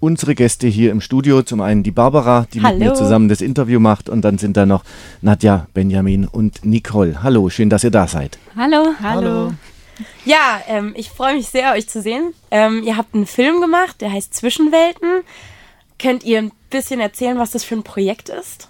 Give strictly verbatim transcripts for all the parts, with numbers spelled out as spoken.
unsere Gäste hier im Studio. Zum einen die Barbara, die Hallo. mit mir zusammen das Interview macht, und dann sind da noch Nadja, Benjamin und Nicole. Hallo, schön, dass ihr da seid. Hallo. Hallo. Ja, ähm, ich freue mich sehr, euch zu sehen. Ähm, ihr habt einen Film gemacht, der heißt Zwischenwelten. Könnt ihr ein bisschen erzählen, was das für ein Projekt ist?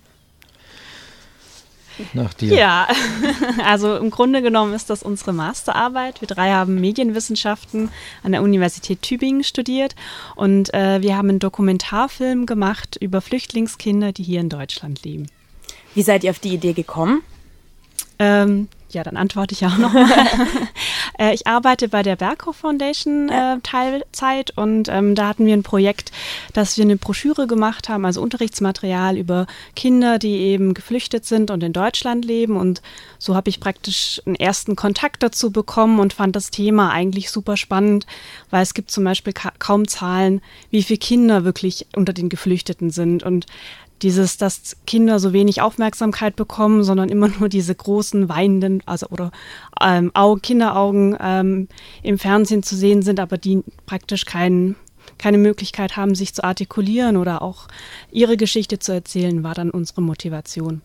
Nach dir. Ja, also im Grunde genommen ist das unsere Masterarbeit. Wir drei haben Medienwissenschaften an der Universität Tübingen studiert und äh, wir haben einen Dokumentarfilm gemacht über Flüchtlingskinder, die hier in Deutschland leben. Wie seid ihr auf die Idee gekommen? Ähm, ja, dann antworte ich auch noch mal. äh, ich arbeite bei der Berghoff Foundation äh, Teilzeit und ähm, da hatten wir ein Projekt, dass wir eine Broschüre gemacht haben, also Unterrichtsmaterial über Kinder, die eben geflüchtet sind und in Deutschland leben, und so habe ich praktisch einen ersten Kontakt dazu bekommen und fand das Thema eigentlich super spannend, weil es gibt zum Beispiel ka- kaum Zahlen, wie viele Kinder wirklich unter den Geflüchteten sind, und dieses, dass Kinder so wenig Aufmerksamkeit bekommen, sondern immer nur diese großen weinenden, also oder ähm, Augen, Kinderaugen ähm, im Fernsehen zu sehen sind, aber die praktisch kein, keine Möglichkeit haben, sich zu artikulieren oder auch ihre Geschichte zu erzählen, war dann unsere Motivation.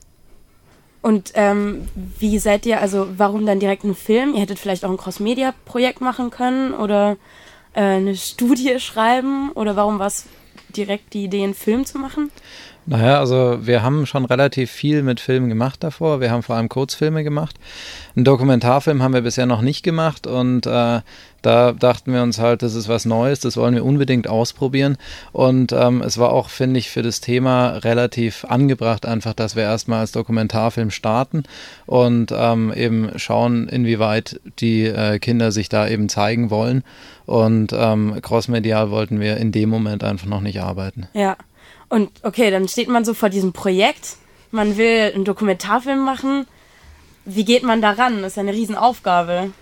Und ähm, wie seid ihr, also warum dann direkt ein Film? Ihr hättet vielleicht auch ein Cross-Media-Projekt machen können oder äh, eine Studie schreiben, oder warum war es direkt die Idee, einen Film zu machen? Naja, also wir haben schon relativ viel mit Filmen gemacht davor. Wir haben vor allem Kurzfilme gemacht. Einen Dokumentarfilm haben wir bisher noch nicht gemacht, und äh, da dachten wir uns halt, das ist was Neues, das wollen wir unbedingt ausprobieren, und ähm, es war auch, finde ich, für das Thema relativ angebracht einfach, dass wir erstmal als Dokumentarfilm starten und ähm, eben schauen, inwieweit die äh, Kinder sich da eben zeigen wollen, und ähm, crossmedial wollten wir in dem Moment einfach noch nicht arbeiten. Ja. Und okay, dann steht man so vor diesem Projekt, man will einen Dokumentarfilm machen. Wie geht man da ran? Das ist ja eine Riesenaufgabe.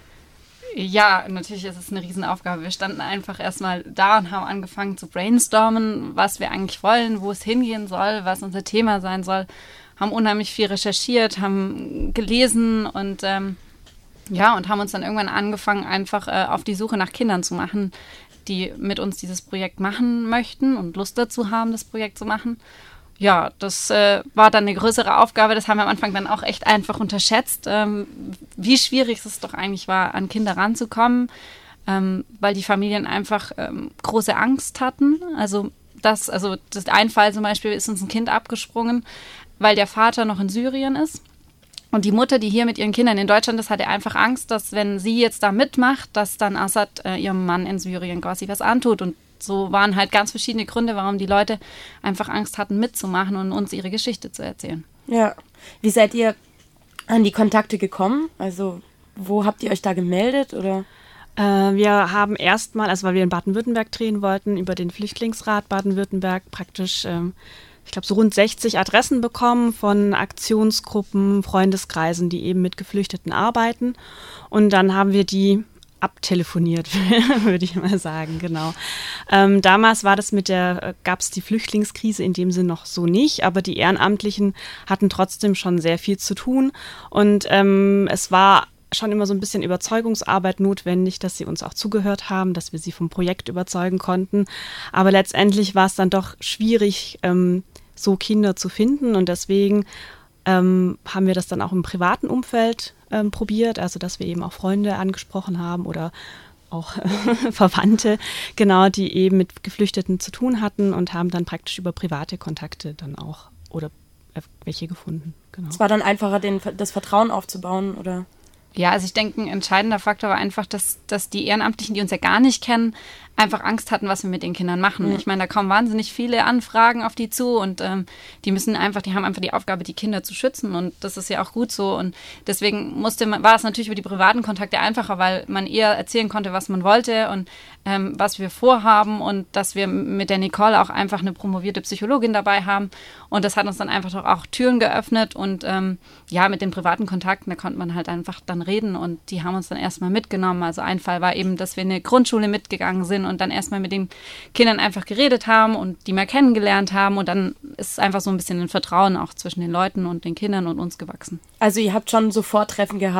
Ja, natürlich ist es eine Riesenaufgabe. Wir standen einfach erstmal da und haben angefangen zu brainstormen, was wir eigentlich wollen, wo es hingehen soll, was unser Thema sein soll. Haben unheimlich viel recherchiert, haben gelesen und ähm, ja, und haben uns dann irgendwann angefangen, einfach äh, auf die Suche nach Kindern zu machen, die mit uns dieses Projekt machen möchten und Lust dazu haben, das Projekt zu machen. Ja, das äh, war dann eine größere Aufgabe. Das haben wir am Anfang dann auch echt einfach unterschätzt, ähm, wie schwierig es doch eigentlich war, an Kinder ranzukommen, ähm, weil die Familien einfach ähm, große Angst hatten. Also das, also das ein Fall zum Beispiel, ist uns ein Kind abgesprungen, weil der Vater noch in Syrien ist. Und die Mutter, die hier mit ihren Kindern in Deutschland ist, hatte einfach Angst, dass, wenn sie jetzt da mitmacht, dass dann Assad äh, ihrem Mann in Syrien quasi was antut. Und so waren halt ganz verschiedene Gründe, warum die Leute einfach Angst hatten, mitzumachen und uns ihre Geschichte zu erzählen. Ja. Wie seid ihr an die Kontakte gekommen? Also, wo habt ihr euch da gemeldet, oder? Äh, wir haben erstmal, also weil wir in Baden-Württemberg drehen wollten, über den Flüchtlingsrat Baden-Württemberg praktisch ähm, ich glaube, so rund sechzig Adressen bekommen von Aktionsgruppen, Freundeskreisen, die eben mit Geflüchteten arbeiten. Und dann haben wir die abtelefoniert, würde ich mal sagen, genau. Ähm, damals war das mit der, gab es die Flüchtlingskrise in dem Sinn noch so nicht, aber die Ehrenamtlichen hatten trotzdem schon sehr viel zu tun. Und ähm, es war schon immer so ein bisschen Überzeugungsarbeit notwendig, dass sie uns auch zugehört haben, dass wir sie vom Projekt überzeugen konnten. Aber letztendlich war es dann doch schwierig, ähm, so Kinder zu finden, und deswegen ähm, haben wir das dann auch im privaten Umfeld ähm, probiert, also dass wir eben auch Freunde angesprochen haben oder auch Verwandte, genau, die eben mit Geflüchteten zu tun hatten, und haben dann praktisch über private Kontakte dann auch oder äh, welche gefunden. Genau. Es war dann einfacher, den, das Vertrauen aufzubauen, oder? Ja, also ich denke, ein entscheidender Faktor war einfach, dass, dass die Ehrenamtlichen, die uns ja gar nicht kennen, einfach Angst hatten, was wir mit den Kindern machen. Mhm. Ich meine, da kommen wahnsinnig viele Anfragen auf die zu, und ähm, die müssen einfach, die haben einfach die Aufgabe, die Kinder zu schützen, und das ist ja auch gut so, und deswegen musste man, war es natürlich über die privaten Kontakte einfacher, weil man eher erzählen konnte, was man wollte und ähm, was wir vorhaben, und dass wir mit der Nicole auch einfach eine promovierte Psychologin dabei haben, und das hat uns dann einfach doch auch Türen geöffnet, und ähm, ja, mit den privaten Kontakten, da konnte man halt einfach dann reden, und die haben uns dann erstmal mitgenommen. Also ein Fall war eben, dass wir in eine Grundschule mitgegangen sind und dann erstmal mit den Kindern einfach geredet haben und die mal kennengelernt haben, und dann ist einfach so ein bisschen ein Vertrauen auch zwischen den Leuten und den Kindern und uns gewachsen. Also ihr habt schon so Vortreffen gehabt,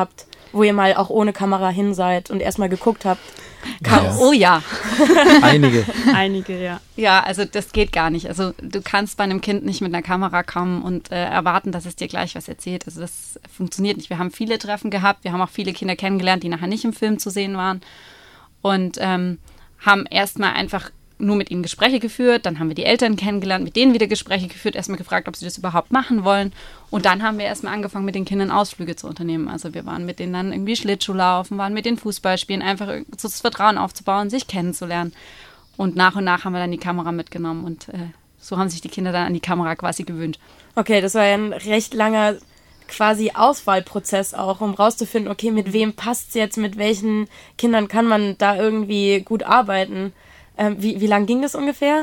wo ihr mal auch ohne Kamera hin seid und erstmal geguckt habt? Ja. Oh ja. Einige. Einige, ja. Ja, also das geht gar nicht. Also du kannst bei einem Kind nicht mit einer Kamera kommen und äh, erwarten, dass es dir gleich was erzählt. Also das funktioniert nicht. Wir haben viele Treffen gehabt, wir haben auch viele Kinder kennengelernt, die nachher nicht im Film zu sehen waren und ähm, haben erstmal einfach nur mit ihnen Gespräche geführt, dann haben wir die Eltern kennengelernt, mit denen wieder Gespräche geführt, erstmal gefragt, ob sie das überhaupt machen wollen und dann haben wir erstmal angefangen, mit den Kindern Ausflüge zu unternehmen. Also wir waren mit denen dann irgendwie Schlittschuh laufen, waren mit denen Fußball spielen, einfach so das Vertrauen aufzubauen, sich kennenzulernen und nach und nach haben wir dann die Kamera mitgenommen und äh, so haben sich die Kinder dann an die Kamera quasi gewöhnt. Okay, das war ja ein recht langer quasi Auswahlprozess auch, um rauszufinden, okay, mit wem passt es jetzt, mit welchen Kindern kann man da irgendwie gut arbeiten. Ähm, wie, wie lang ging das ungefähr?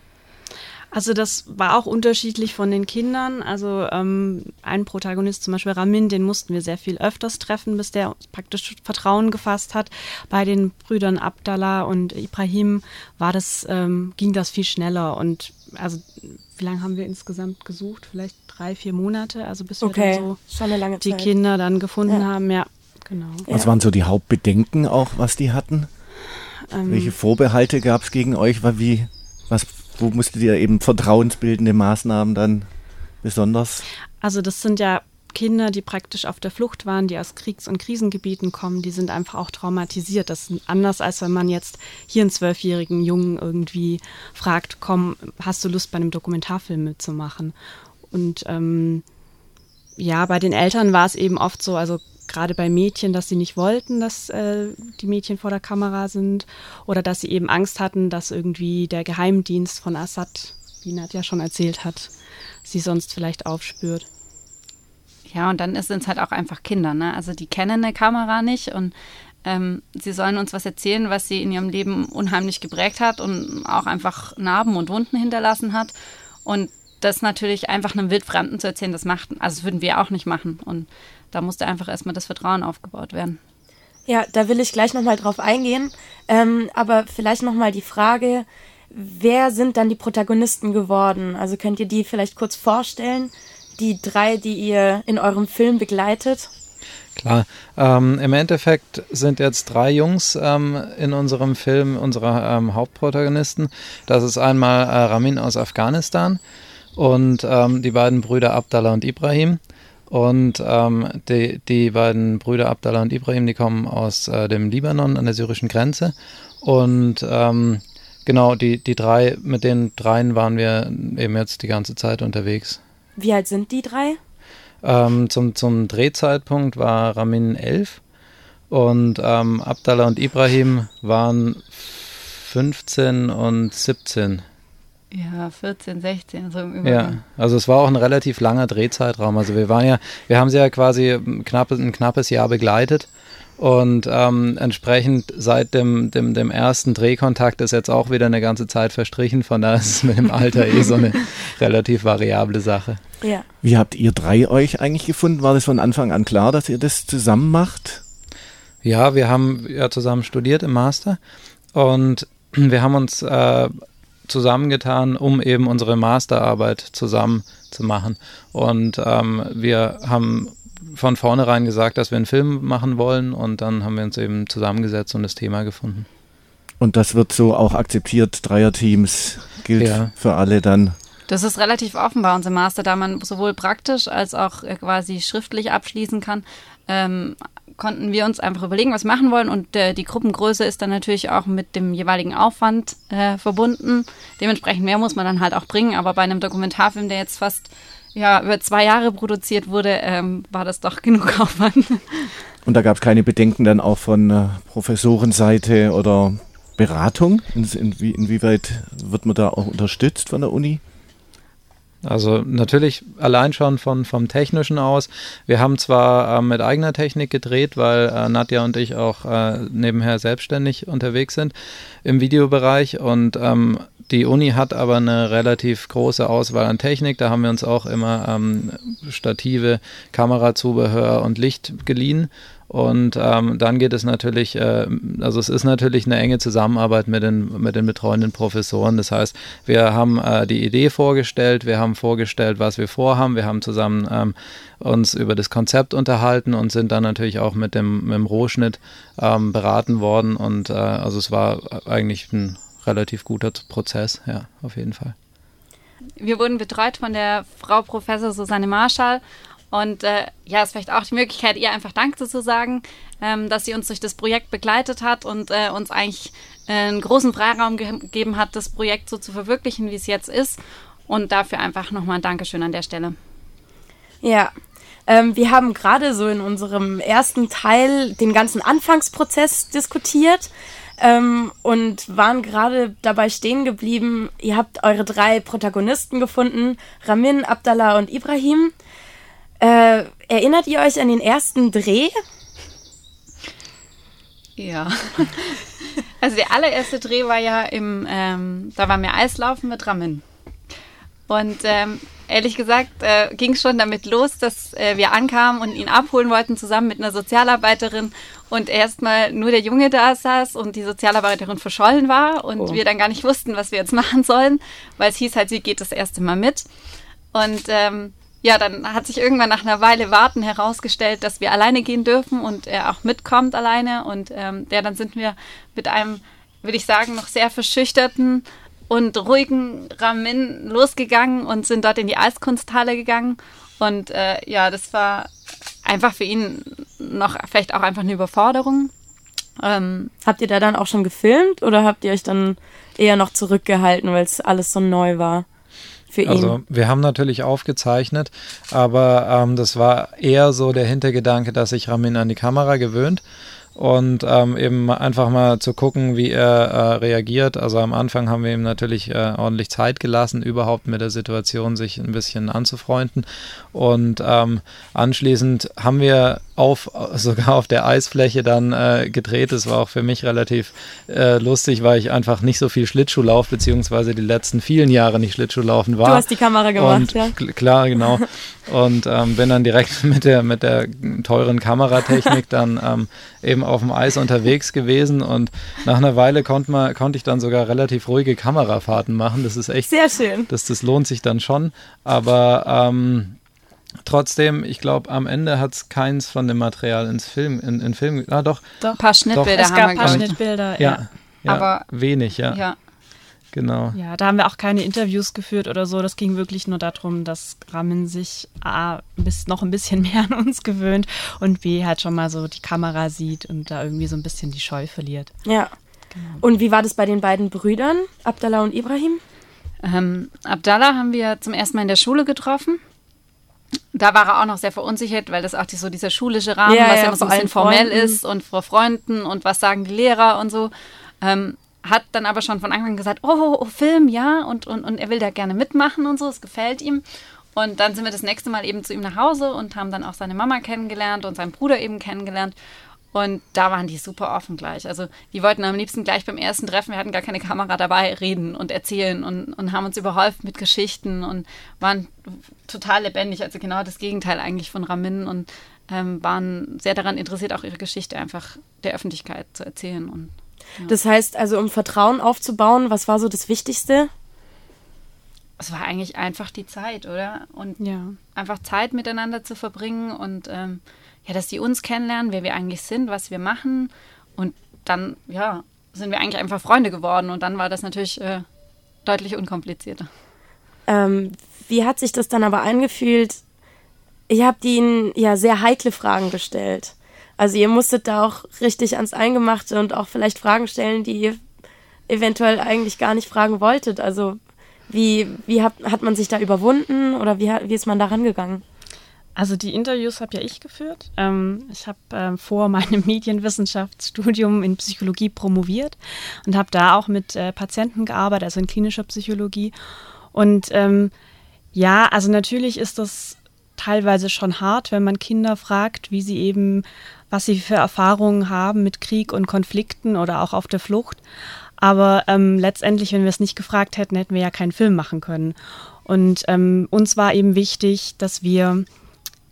Also das war auch unterschiedlich von den Kindern. Also ähm, ein Protagonist, zum Beispiel Ramin, den mussten wir sehr viel öfters treffen, bis der praktisch Vertrauen gefasst hat. Bei den Brüdern Abdallah und Ibrahim war das, ähm, ging das viel schneller. Und also wie lange haben wir insgesamt gesucht? Vielleicht drei, vier Monate, also bis wir okay. dann so Schon eine lange die Zeit. Kinder dann gefunden ja. haben. Ja, genau. Was Ja. waren so die Hauptbedenken auch, was die hatten? Ähm, Welche Vorbehalte gab es gegen euch? Wie, was, wo musstet ihr eben vertrauensbildende Maßnahmen dann besonders? Also das sind ja Kinder, die praktisch auf der Flucht waren, die aus Kriegs- und Krisengebieten kommen, die sind einfach auch traumatisiert. Das ist anders, als wenn man jetzt hier einen zwölfjährigen Jungen irgendwie fragt, komm, hast du Lust, bei einem Dokumentarfilm mitzumachen? Und ähm, ja, bei den Eltern war es eben oft so, also gerade bei Mädchen, dass sie nicht wollten, dass äh, die Mädchen vor der Kamera sind oder dass sie eben Angst hatten, dass irgendwie der Geheimdienst von Assad, wie Nadja schon erzählt hat, sie sonst vielleicht aufspürt. Ja, und dann sind es halt auch einfach Kinder, ne? Also die kennen eine Kamera nicht und ähm, sie sollen uns was erzählen, was sie in ihrem Leben unheimlich geprägt hat und auch einfach Narben und Wunden hinterlassen hat. Und das natürlich einfach einem Wildfremden zu erzählen, das macht, also das würden wir auch nicht machen. Und da musste einfach erstmal das Vertrauen aufgebaut werden. Ja, da will ich gleich nochmal drauf eingehen. Ähm, aber vielleicht nochmal die Frage, wer sind dann die Protagonisten geworden? Also könnt ihr die vielleicht kurz vorstellen? Die drei, die ihr in eurem Film begleitet? Klar. Ähm, im Endeffekt sind jetzt drei Jungs ähm, in unserem Film unsere ähm, Hauptprotagonisten. Das ist einmal äh, Ramin aus Afghanistan und ähm, die beiden Brüder Abdallah und Ibrahim. Und ähm, die, die beiden Brüder Abdallah und Ibrahim, die kommen aus äh, dem Libanon an der syrischen Grenze. Und ähm, genau, die, die drei, mit den dreien waren wir eben jetzt die ganze Zeit unterwegs. Wie alt sind die drei? Ähm, zum, zum Drehzeitpunkt war Ramin elf und ähm, Abdallah und Ibrahim waren fünfzehn und siebzehn. Ja, vierzehn, sechzehn, so im Übergang. Ja, also es war auch ein relativ langer Drehzeitraum. Also wir waren ja, wir haben sie ja quasi ein knappes, ein knappes Jahr begleitet und ähm, entsprechend seit dem, dem, dem ersten Drehkontakt ist jetzt auch wieder eine ganze Zeit verstrichen. Von daher ist es mit dem Alter eh so eine relativ variable Sache. Ja. Wie habt ihr drei euch eigentlich gefunden? War das von Anfang an klar, dass ihr das zusammen macht? Ja, wir haben ja zusammen studiert im Master und wir haben uns äh, zusammengetan, um eben unsere Masterarbeit zusammen zu machen. Und ähm, wir haben von vornherein gesagt, dass wir einen Film machen wollen und dann haben wir uns eben zusammengesetzt und das Thema gefunden. Und das wird so auch akzeptiert, Dreierteams gilt Ja. für alle dann. Das ist relativ offen bei uns im Master, da man sowohl praktisch als auch äh, quasi schriftlich abschließen kann, ähm, konnten wir uns einfach überlegen, was wir machen wollen und äh, die Gruppengröße ist dann natürlich auch mit dem jeweiligen Aufwand äh, verbunden. Dementsprechend mehr muss man dann halt auch bringen, aber bei einem Dokumentarfilm, der jetzt fast ja, über zwei Jahre produziert wurde, ähm, war das doch genug Aufwand. Und da gab es keine Bedenken dann auch von äh, Professorenseite oder Beratung? In, inwie, inwieweit wird man da auch unterstützt von der Uni? Also natürlich allein schon von, vom Technischen aus. Wir haben zwar äh, mit eigener Technik gedreht, weil äh, Nadja und ich auch äh, nebenher selbstständig unterwegs sind im Videobereich und ähm, die Uni hat aber eine relativ große Auswahl an Technik. Da haben wir uns auch immer ähm, Stative, Kamerazubehör und Licht geliehen. Und ähm, dann geht es natürlich, äh, also es ist natürlich eine enge Zusammenarbeit mit den, mit den betreuenden Professoren. Das heißt, wir haben äh, die Idee vorgestellt, wir haben vorgestellt, was wir vorhaben, wir haben zusammen ähm, uns über das Konzept unterhalten und sind dann natürlich auch mit dem, mit dem Rohschnitt ähm, beraten worden. Und äh, also es war eigentlich ein relativ guter Prozess, ja, auf jeden Fall. Wir wurden betreut von der Frau Professor Susanne Marschall und äh, ja, es ist vielleicht auch die Möglichkeit, ihr einfach Danke zu sagen, ähm, dass sie uns durch das Projekt begleitet hat und äh, uns eigentlich äh, einen großen Freiraum ge- gegeben hat, das Projekt so zu verwirklichen, wie es jetzt ist, und dafür einfach nochmal ein Dankeschön an der Stelle. Ja, ähm, wir haben gerade so in unserem ersten Teil den ganzen Anfangsprozess diskutiert. Ähm, und waren gerade dabei stehen geblieben, ihr habt eure drei Protagonisten gefunden, Ramin, Abdallah und Ibrahim. Äh, erinnert ihr euch an den ersten Dreh? Ja, also der allererste Dreh war ja im, ähm, da waren wir Eislaufen mit Ramin. Und ähm, ehrlich gesagt äh, ging es schon damit los, dass äh, wir ankamen und ihn abholen wollten, zusammen mit einer Sozialarbeiterin, und erstmal nur der Junge da saß und die Sozialarbeiterin verschollen war und oh. wir dann gar nicht wussten, was wir jetzt machen sollen, weil es hieß halt, sie geht das erste Mal mit. Und ähm, ja, dann hat sich irgendwann nach einer Weile Warten herausgestellt, dass wir alleine gehen dürfen und er auch mitkommt alleine. Und ähm, ja, dann sind wir mit einem, würde ich sagen, noch sehr verschüchterten und ruhigen Ramin losgegangen und sind dort in die Eiskunsthalle gegangen. Und äh, ja, das war einfach für ihn noch vielleicht auch einfach eine Überforderung. Ähm, habt ihr da dann auch schon gefilmt oder habt ihr euch dann eher noch zurückgehalten, weil es alles so neu war für ihn? Also wir haben natürlich aufgezeichnet, aber ähm, das war eher so der Hintergedanke, dass sich Ramin an die Kamera gewöhnt. Und ähm, eben einfach mal zu gucken, wie er äh, reagiert. Also am Anfang haben wir ihm natürlich äh, ordentlich Zeit gelassen, überhaupt mit der Situation sich ein bisschen anzufreunden. Und ähm, anschließend haben wir auf, sogar auf der Eisfläche dann äh, gedreht. Das war auch für mich relativ äh, lustig, weil ich einfach nicht so viel Schlittschuh laufe, beziehungsweise die letzten vielen Jahre nicht Schlittschuh laufen war. Du hast die Kamera gemacht, und, ja. K- klar, genau. Und ähm, bin dann direkt mit der, mit der teuren Kameratechnik dann ähm, eben auf dem Eis unterwegs gewesen, und nach einer Weile konnte man, konnte ich dann sogar relativ ruhige Kamerafahrten machen. Das ist echt sehr schön. Das, das lohnt sich dann schon. Aber ähm, trotzdem, ich glaube, am Ende hat es keins von dem Material ins Film, in, in Film, ah doch. Doch, ein paar Schnittbilder doch, es haben gab wir ein paar gemacht. Schnittbilder, ja. ja. Ja, aber wenig, ja. ja. Genau. Ja, da haben wir auch keine Interviews geführt oder so. Das ging wirklich nur darum, dass Ramin sich A, bis noch ein bisschen mehr an uns gewöhnt und B, halt schon mal so die Kamera sieht und da irgendwie so ein bisschen die Scheu verliert. Ja. Genau. Und wie war das bei den beiden Brüdern, Abdallah und Ibrahim? Ähm, Abdallah haben wir zum ersten Mal in der Schule getroffen. Da war er auch noch sehr verunsichert, weil das auch die, so dieser schulische Rahmen, ja, was ja, ja immer so ein bisschen formell Freunden. ist und vor Freunden und was sagen die Lehrer und so. Ähm, hat dann aber schon von Anfang an gesagt, oh, oh, Film, ja, und, und, und er will da gerne mitmachen und so, es gefällt ihm. Und dann sind wir das nächste Mal eben zu ihm nach Hause und haben dann auch seine Mama kennengelernt und seinen Bruder eben kennengelernt. Und da waren die super offen gleich. Also die wollten am liebsten gleich beim ersten Treffen, wir hatten gar keine Kamera dabei, reden und erzählen und, und haben uns überhäuft mit Geschichten und waren total lebendig. Also genau das Gegenteil eigentlich von Ramin, und ähm, waren sehr daran interessiert, auch ihre Geschichte einfach der Öffentlichkeit zu erzählen. Und ja. Das heißt also, um Vertrauen aufzubauen, was war so das Wichtigste? Es war eigentlich einfach die Zeit, oder? Und ja. einfach Zeit miteinander zu verbringen und ähm, ja, dass die uns kennenlernen, wer wir eigentlich sind, was wir machen. Und dann, ja, sind wir eigentlich einfach Freunde geworden. Und dann war das natürlich äh, deutlich unkomplizierter. Ähm, wie hat sich das dann aber eingefühlt? Ihr habt ihnen ja sehr heikle Fragen gestellt. Also ihr musstet da auch richtig ans Eingemachte und auch vielleicht Fragen stellen, die ihr eventuell eigentlich gar nicht fragen wolltet. Also wie, wie hat, hat man sich da überwunden oder wie, wie ist man da rangegangen? Also die Interviews habe ja ich geführt. Ähm, ich habe ähm, vor meinem Medienwissenschaftsstudium in Psychologie promoviert und habe da auch mit äh, Patienten gearbeitet, also in klinischer Psychologie. Und ähm, ja, also natürlich ist das teilweise schon hart, wenn man Kinder fragt, wie sie eben, was sie für Erfahrungen haben mit Krieg und Konflikten oder auch auf der Flucht. Aber ähm, letztendlich, wenn wir es nicht gefragt hätten, hätten wir ja keinen Film machen können. Und ähm, uns war eben wichtig, dass wir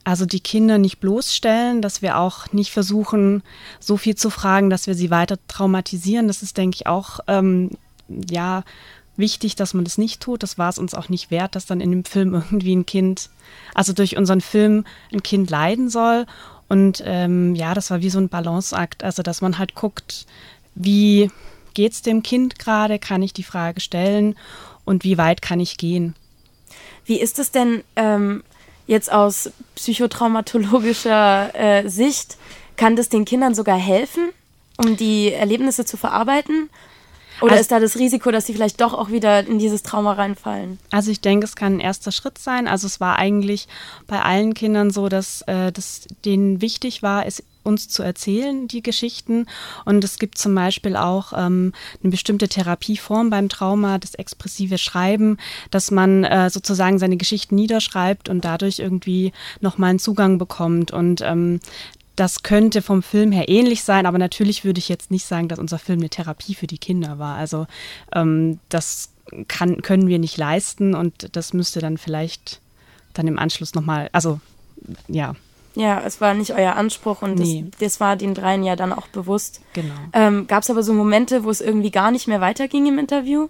Also die Kinder nicht bloßstellen, dass wir auch nicht versuchen, so viel zu fragen, dass wir sie weiter traumatisieren. Das ist, denke ich, auch ähm, ja wichtig, dass man das nicht tut. Das war es uns auch nicht wert, dass dann in dem Film irgendwie ein Kind, also durch unseren Film ein Kind leiden soll. Und ähm, ja, das war wie so ein Balanceakt, also dass man halt guckt, wie geht's dem Kind gerade, kann ich die Frage stellen und wie weit kann ich gehen. Wie ist es denn ähm, jetzt aus psychotraumatologischer äh, Sicht? Kann das den Kindern sogar helfen, um die Erlebnisse zu verarbeiten? Oder also, ist da das Risiko, dass sie vielleicht doch auch wieder in dieses Trauma reinfallen? Also ich denke, es kann ein erster Schritt sein. Also es war eigentlich bei allen Kindern so, dass äh, das denen wichtig war, es uns zu erzählen, die Geschichten. Und es gibt zum Beispiel auch ähm, eine bestimmte Therapieform beim Trauma, das expressive Schreiben, dass man äh, sozusagen seine Geschichten niederschreibt und dadurch irgendwie nochmal einen Zugang bekommt. Und ähm, das könnte vom Film her ähnlich sein, aber natürlich würde ich jetzt nicht sagen, dass unser Film eine Therapie für die Kinder war. Also ähm, das kann, können wir nicht leisten und das müsste dann vielleicht dann im Anschluss nochmal, also ja. Ja, es war nicht euer Anspruch und nee. das, das war den dreien ja dann auch bewusst. Genau. Ähm, gab es aber so Momente, wo es irgendwie gar nicht mehr weiterging im Interview?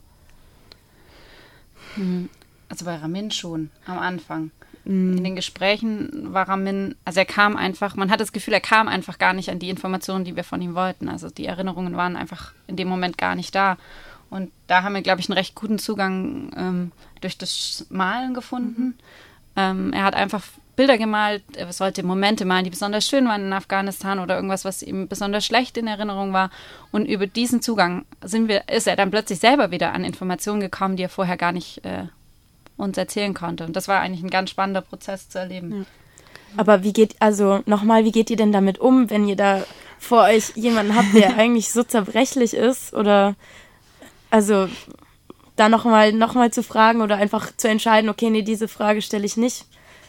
Also bei Ramin schon, am Anfang. In den Gesprächen war Ramin, also er kam einfach, man hat das Gefühl, er kam einfach gar nicht an die Informationen, die wir von ihm wollten. Also die Erinnerungen waren einfach in dem Moment gar nicht da. Und da haben wir, glaube ich, einen recht guten Zugang ähm, durch das Malen gefunden. Mhm. Ähm, er hat einfach Bilder gemalt, er sollte Momente malen, die besonders schön waren in Afghanistan oder irgendwas, was ihm besonders schlecht in Erinnerung war. Und über diesen Zugang sind wir, ist er dann plötzlich selber wieder an Informationen gekommen, die er vorher gar nicht äh, uns erzählen konnte. Und das war eigentlich ein ganz spannender Prozess zu erleben. Ja. Aber wie geht, also nochmal, wie geht ihr denn damit um, wenn ihr da vor euch jemanden habt, der eigentlich so zerbrechlich ist? Oder also da nochmal noch mal zu fragen oder einfach zu entscheiden, okay, nee, diese Frage stelle ich nicht?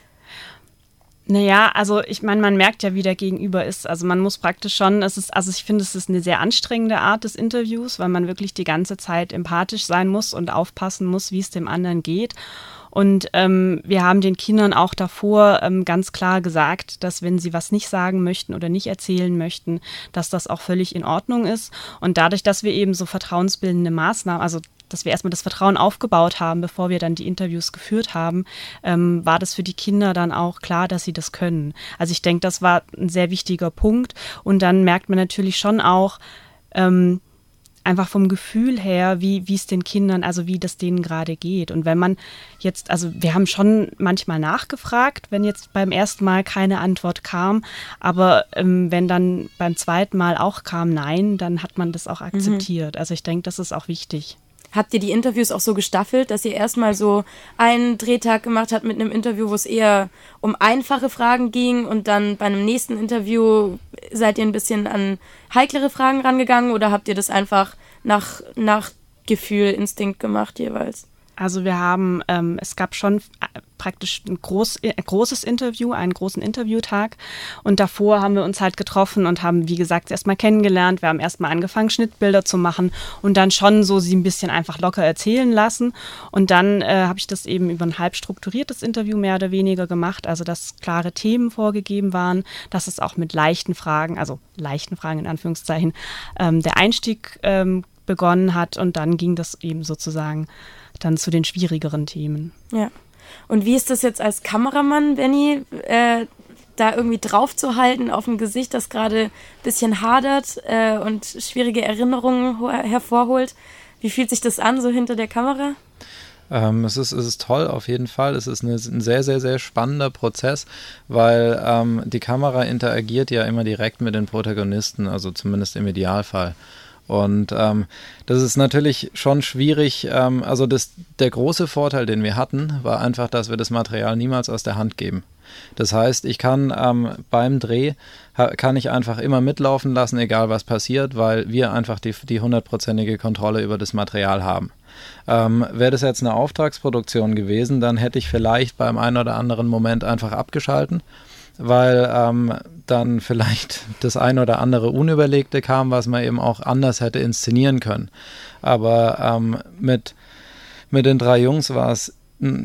Naja, also ich meine, man merkt ja, wie der Gegenüber ist. Also man muss praktisch schon, es ist, also ich finde, es ist eine sehr anstrengende Art des Interviews, weil man wirklich die ganze Zeit empathisch sein muss und aufpassen muss, wie es dem anderen geht. Und ähm, wir haben den Kindern auch davor ähm, ganz klar gesagt, dass wenn sie was nicht sagen möchten oder nicht erzählen möchten, dass das auch völlig in Ordnung ist. Und dadurch, dass wir eben so vertrauensbildende Maßnahmen, also dass wir erstmal das Vertrauen aufgebaut haben, bevor wir dann die Interviews geführt haben, ähm, war das für die Kinder dann auch klar, dass sie das können. Also ich denke, das war ein sehr wichtiger Punkt. Und dann merkt man natürlich schon auch ähm, einfach vom Gefühl her, wie wie es den Kindern, also wie das denen gerade geht. Und wenn man jetzt, also wir haben schon manchmal nachgefragt, wenn jetzt beim ersten Mal keine Antwort kam, aber ähm, wenn dann beim zweiten Mal auch kam Nein, dann hat man das auch akzeptiert. Mhm. Also ich denke, das ist auch wichtig. Habt ihr die Interviews auch so gestaffelt, dass ihr erstmal so einen Drehtag gemacht habt mit einem Interview, wo es eher um einfache Fragen ging und dann bei einem nächsten Interview seid ihr ein bisschen an heiklere Fragen rangegangen oder habt ihr das einfach nach, nach Gefühl, Instinkt gemacht jeweils? Also wir haben, ähm, es gab schon praktisch ein, groß, ein großes Interview, einen großen Interviewtag und davor haben wir uns halt getroffen und haben, wie gesagt, erstmal kennengelernt. Wir haben erstmal angefangen, Schnittbilder zu machen und dann schon so sie ein bisschen einfach locker erzählen lassen und dann äh, habe ich das eben über ein halb strukturiertes Interview mehr oder weniger gemacht, also dass klare Themen vorgegeben waren, dass es auch mit leichten Fragen, also leichten Fragen in Anführungszeichen, ähm, der Einstieg ähm, begonnen hat und dann ging das eben sozusagen dann zu den schwierigeren Themen. Ja. Und wie ist das jetzt als Kameramann, Benni, äh, da irgendwie drauf zu halten auf ein Gesicht, das gerade ein bisschen hadert äh, und schwierige Erinnerungen ho- hervorholt? Wie fühlt sich das an, so hinter der Kamera? Ähm, es ist, es ist toll, auf jeden Fall. Es ist eine, ein sehr, sehr, sehr spannender Prozess, weil ähm, die Kamera interagiert ja immer direkt mit den Protagonisten, also zumindest im Idealfall. Und ähm, das ist natürlich schon schwierig. Ähm, also das, der große Vorteil, den wir hatten, war einfach, dass wir das Material niemals aus der Hand geben. Das heißt, ich kann ähm, beim Dreh, ha, kann ich einfach immer mitlaufen lassen, egal was passiert, weil wir einfach die, die hundertprozentige Kontrolle über das Material haben. Ähm, wäre das jetzt eine Auftragsproduktion gewesen, dann hätte ich vielleicht beim einen oder anderen Moment einfach abgeschalten, weil ähm, dann vielleicht das ein oder andere Unüberlegte kam, was man eben auch anders hätte inszenieren können. Aber ähm, mit, mit den drei Jungs war es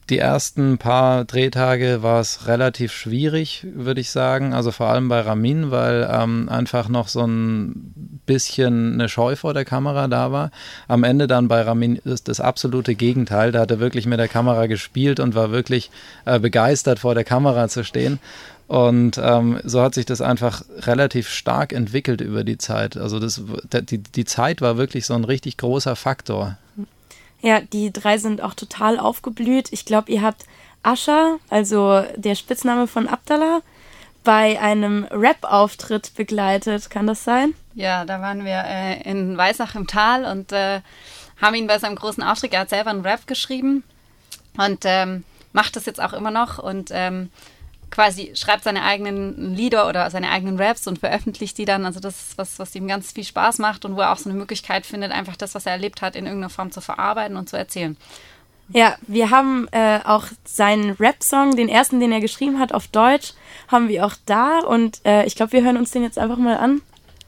die ersten paar Drehtage war es relativ schwierig, würde ich sagen. Also vor allem bei Ramin, weil ähm, einfach noch so ein bisschen eine Scheu vor der Kamera da war. Am Ende dann bei Ramin ist das absolute Gegenteil. Da hat er wirklich mit der Kamera gespielt und war wirklich äh, begeistert, vor der Kamera zu stehen. Und ähm, so hat sich das einfach relativ stark entwickelt über die Zeit. Also das, die, die Zeit war wirklich so ein richtig großer Faktor. Ja, die drei sind auch total aufgeblüht. Ich glaube, ihr habt Ascha, also der Spitzname von Abdallah, bei einem Rap-Auftritt begleitet. Kann das sein? Ja, da waren wir äh, in Weissach im Tal und äh, haben ihn bei seinem großen Auftritt, er hat selber einen Rap geschrieben und ähm, macht das jetzt auch immer noch und ähm, quasi schreibt seine eigenen Lieder oder seine eigenen Raps und veröffentlicht die dann. Also das ist was, was ihm ganz viel Spaß macht und wo er auch so eine Möglichkeit findet, einfach das, was er erlebt hat, in irgendeiner Form zu verarbeiten und zu erzählen. Ja, wir haben äh, auch seinen Rap-Song, den ersten, den er geschrieben hat, auf Deutsch, haben wir auch da und äh, ich glaube, wir hören uns den jetzt einfach mal an.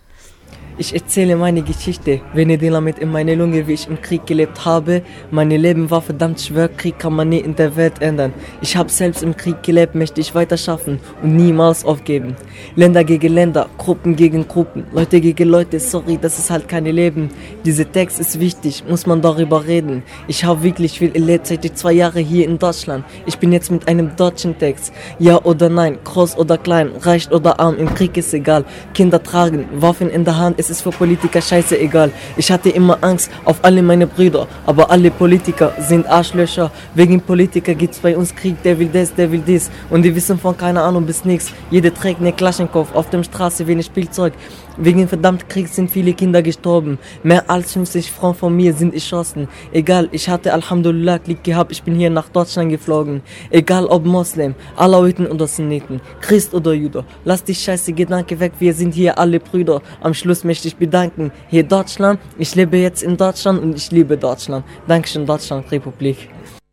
Ich erzähle meine Geschichte, Venedilamid in meine Lunge, wie ich im Krieg gelebt habe. Mein Leben war verdammt schwer, Krieg kann man nie in der Welt ändern. Ich habe selbst im Krieg gelebt, möchte ich weiter schaffen und niemals aufgeben. Länder gegen Länder, Gruppen gegen Gruppen, Leute gegen Leute, sorry, das ist halt keine Leben. Dieser Text ist wichtig, muss man darüber reden. Ich habe wirklich viel erlebt, seit ich zwei Jahre hier in Deutschland. Ich bin jetzt mit einem deutschen Text. Ja oder nein, groß oder klein, reich oder arm, im Krieg ist egal. Kinder tragen, Waffen in der Hand, es ist für Politiker scheißegal. Ich hatte immer Angst auf alle meine Brüder, aber alle Politiker sind Arschlöcher. Wegen Politiker gibt's bei uns Krieg, der will das, der will dies. Und die wissen von keine Ahnung bis nichts. Jeder trägt eine Klaschenkopf auf der Straße wie ein Spielzeug. Wegen verdammt Krieg sind viele Kinder gestorben. Mehr als fünfzig Frauen von mir sind erschossen. Egal, ich hatte Alhamdulillah Glück gehabt, ich bin hier nach Deutschland geflogen. Egal ob Moslem, Alawiten oder Sunniten, Christ oder Jude. Lass die scheiße Gedanken weg, wir sind hier alle Brüder. Am Schluss möchte ich bedanken. Hier Deutschland, ich lebe jetzt in Deutschland und ich liebe Deutschland. Dankeschön Deutschland, Republik.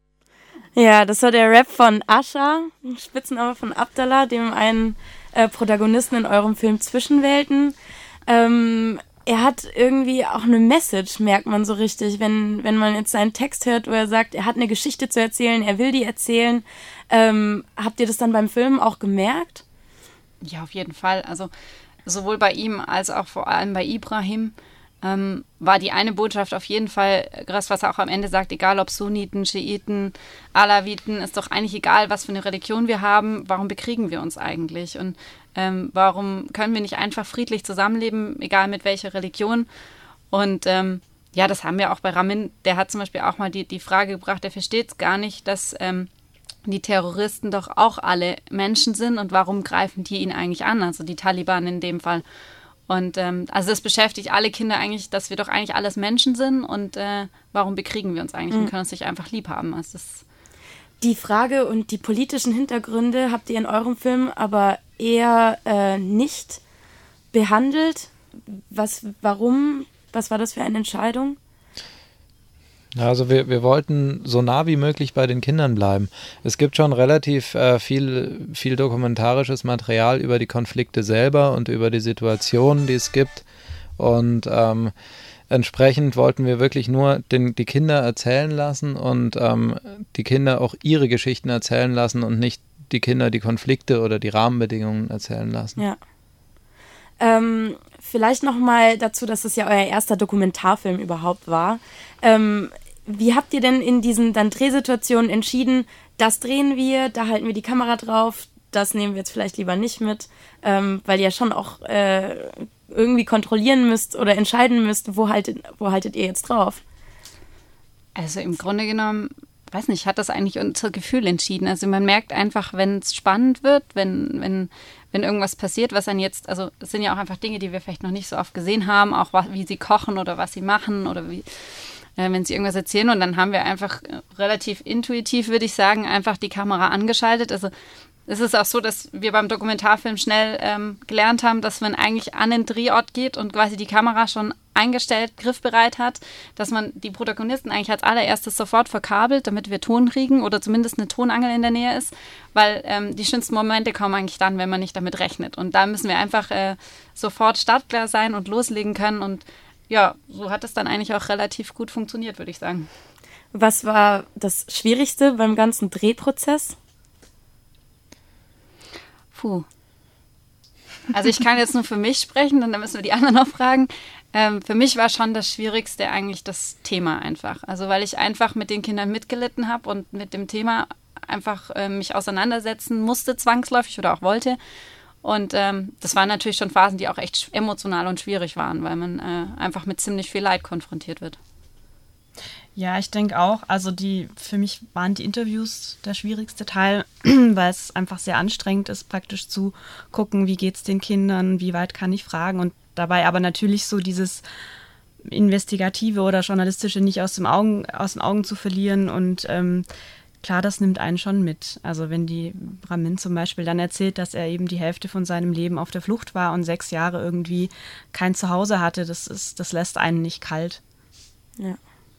Ja, das war der Rap von Ascha, Spitzname von Abdallah, dem einen äh, Protagonisten in eurem Film Zwischenwelten. Ähm, er hat irgendwie auch eine Message, merkt man so richtig, wenn, wenn man jetzt seinen Text hört, wo er sagt, er hat eine Geschichte zu erzählen, er will die erzählen. Ähm, habt ihr das dann beim Filmen auch gemerkt? Ja, auf jeden Fall. Also sowohl bei ihm als auch vor allem bei Ibrahim ähm, war die eine Botschaft auf jeden Fall, das, was er auch am Ende sagt, egal ob Sunniten, Schiiten, Alawiten, ist doch eigentlich egal, was für eine Religion wir haben, warum bekriegen wir uns eigentlich? Und ähm, warum können wir nicht einfach friedlich zusammenleben, egal mit welcher Religion? Und ähm, ja, das haben wir auch bei Ramin, der hat zum Beispiel auch mal die, die Frage gebracht, der versteht es gar nicht, dass ähm, die Terroristen doch auch alle Menschen sind und warum greifen die ihn eigentlich an, also die Taliban in dem Fall. Und ähm, also das beschäftigt alle Kinder eigentlich, dass wir doch eigentlich alles Menschen sind und äh, warum bekriegen wir uns eigentlich mhm. und können uns nicht einfach lieb haben. Also das die Frage und die politischen Hintergründe habt ihr in eurem Film aber eher äh, nicht behandelt. Was, warum? Was war das für eine Entscheidung? Ja, also wir, wir wollten so nah wie möglich bei den Kindern bleiben. Es gibt schon relativ äh, viel, viel dokumentarisches Material über die Konflikte selber und über die Situationen, die es gibt. Und ähm, entsprechend wollten wir wirklich nur den, die Kinder erzählen lassen und ähm, die Kinder auch ihre Geschichten erzählen lassen und nicht die Kinder die Konflikte oder die Rahmenbedingungen erzählen lassen. Ja. Ähm, vielleicht nochmal dazu, dass es ja euer erster Dokumentarfilm überhaupt war. Ähm, Wie habt ihr denn in diesen dann Drehsituationen entschieden, das drehen wir, da halten wir die Kamera drauf, das nehmen wir jetzt vielleicht lieber nicht mit, ähm, weil ihr ja schon auch äh, irgendwie kontrollieren müsst oder entscheiden müsst, wo haltet, wo haltet ihr jetzt drauf? Also im Grunde genommen, weiß nicht, hat das eigentlich unser Gefühl entschieden. Also man merkt einfach, wenn es spannend wird, wenn, wenn, wenn irgendwas passiert, was dann jetzt, also es sind ja auch einfach Dinge, die wir vielleicht noch nicht so oft gesehen haben, auch wie sie kochen oder was sie machen oder wie... wenn sie irgendwas erzählen und dann haben wir einfach relativ intuitiv, würde ich sagen, einfach die Kamera angeschaltet. Also es ist auch so, dass wir beim Dokumentarfilm schnell ähm, gelernt haben, dass man eigentlich an den Drehort geht und quasi die Kamera schon eingestellt, griffbereit hat, dass man die Protagonisten eigentlich als allererstes sofort verkabelt, damit wir Ton kriegen oder zumindest eine Tonangel in der Nähe ist, weil ähm, die schönsten Momente kommen eigentlich dann, wenn man nicht damit rechnet. Und da müssen wir einfach äh, sofort startklar sein und loslegen können und ja, so hat es dann eigentlich auch relativ gut funktioniert, würde ich sagen. Was war das Schwierigste beim ganzen Drehprozess? Puh. Also ich kann jetzt nur für mich sprechen, dann müssen wir die anderen noch fragen. Ähm, für mich war schon das Schwierigste eigentlich das Thema einfach. Also weil ich einfach mit den Kindern mitgelitten habe und mit dem Thema einfach äh, mich auseinandersetzen musste, zwangsläufig oder auch wollte. Und ähm, das waren natürlich schon Phasen, die auch echt emotional und schwierig waren, weil man äh, einfach mit ziemlich viel Leid konfrontiert wird. Ja, ich denke auch. Also die, für mich waren die Interviews der schwierigste Teil, weil es einfach sehr anstrengend ist, praktisch zu gucken, wie geht's den Kindern, wie weit kann ich fragen und dabei aber natürlich so dieses Investigative oder Journalistische nicht aus, dem Augen, aus den Augen zu verlieren und ähm, klar, das nimmt einen schon mit. Also wenn die Ramin zum Beispiel dann erzählt, dass er eben die Hälfte von seinem Leben auf der Flucht war und sechs Jahre irgendwie kein Zuhause hatte, das ist, das lässt einen nicht kalt. Ja.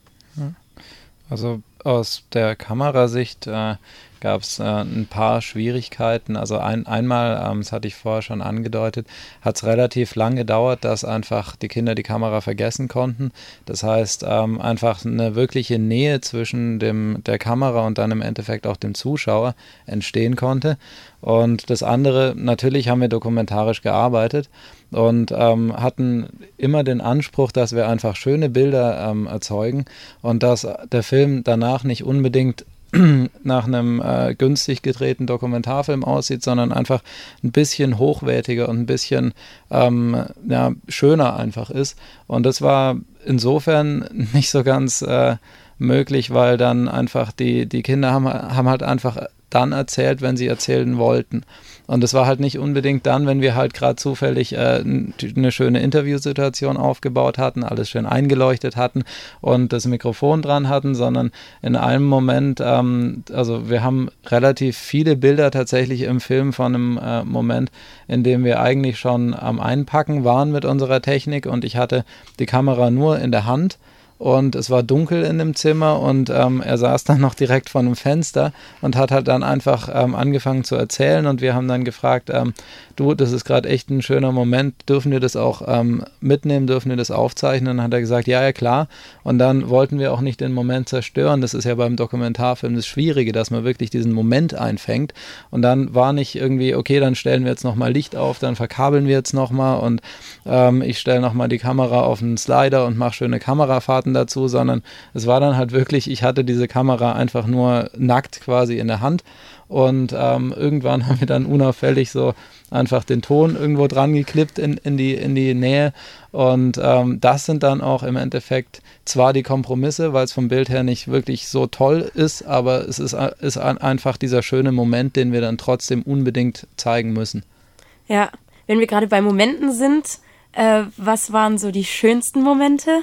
Also aus der Kamerasicht äh, gab es äh, ein paar Schwierigkeiten. Also ein, einmal, ähm, das hatte ich vorher schon angedeutet, hat es relativ lang gedauert, dass einfach die Kinder die Kamera vergessen konnten. Das heißt, ähm, einfach eine wirkliche Nähe zwischen dem, der Kamera und dann im Endeffekt auch dem Zuschauer entstehen konnte. Und das andere, natürlich haben wir dokumentarisch gearbeitet und ähm, hatten immer den Anspruch, dass wir einfach schöne Bilder ähm, erzeugen und dass der Film danach nicht unbedingt nach einem äh, günstig gedrehten Dokumentarfilm aussieht, sondern einfach ein bisschen hochwertiger und ein bisschen ähm, ja, schöner einfach ist. Und das war insofern nicht so ganz äh, möglich, weil dann einfach die, die Kinder haben, haben halt einfach dann erzählt, wenn sie erzählen wollten. Und es war halt nicht unbedingt dann, wenn wir halt gerade zufällig äh, eine schöne Interviewsituation aufgebaut hatten, alles schön eingeleuchtet hatten und das Mikrofon dran hatten, sondern in einem Moment, ähm, also wir haben relativ viele Bilder tatsächlich im Film von einem äh, Moment, in dem wir eigentlich schon am Einpacken waren mit unserer Technik und ich hatte die Kamera nur in der Hand. Und es war dunkel in dem Zimmer und ähm, er saß dann noch direkt vor einem Fenster und hat halt dann einfach ähm, angefangen zu erzählen und wir haben dann gefragt, ähm, du, das ist gerade echt ein schöner Moment, dürfen wir das auch ähm, mitnehmen, dürfen wir das aufzeichnen? Und dann hat er gesagt, ja, ja, klar. Und dann wollten wir auch nicht den Moment zerstören. Das ist ja beim Dokumentarfilm das Schwierige, dass man wirklich diesen Moment einfängt. Und dann war nicht irgendwie, okay, dann stellen wir jetzt nochmal Licht auf, dann verkabeln wir jetzt nochmal und ähm, ich stelle nochmal die Kamera auf einen Slider und mache schöne Kamerafahrten dazu, sondern es war dann halt wirklich, ich hatte diese Kamera einfach nur nackt quasi in der Hand und ähm, irgendwann haben wir dann unauffällig so einfach den Ton irgendwo dran geklippt in, in, die, in die Nähe und ähm, das sind dann auch im Endeffekt zwar die Kompromisse, weil es vom Bild her nicht wirklich so toll ist, aber es ist, ist einfach dieser schöne Moment, den wir dann trotzdem unbedingt zeigen müssen. Ja, wenn wir gerade bei Momenten sind, äh, was waren so die schönsten Momente?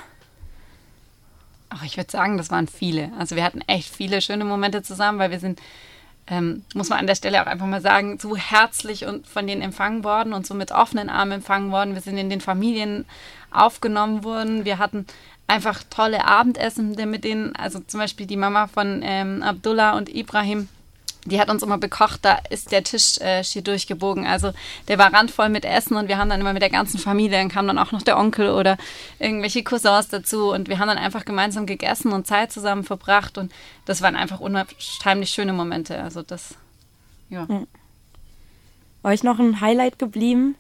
Ach, ich würde sagen, das waren viele. Also wir hatten echt viele schöne Momente zusammen, weil wir sind, ähm, muss man an der Stelle auch einfach mal sagen, so herzlich und von denen empfangen worden und so mit offenen Armen empfangen worden. Wir sind in den Familien aufgenommen worden. Wir hatten einfach tolle Abendessen mit denen, also zum Beispiel die Mama von ähm, Abdullah und Ibrahim, die hat uns immer bekocht, da ist der Tisch äh, schier durchgebogen. Also der war randvoll mit Essen und wir haben dann immer mit der ganzen Familie, dann kam dann auch noch der Onkel oder irgendwelche Cousins dazu und wir haben dann einfach gemeinsam gegessen und Zeit zusammen verbracht und das waren einfach unheimlich schöne Momente. Also das, ja. Mhm. Euch noch ein Highlight geblieben?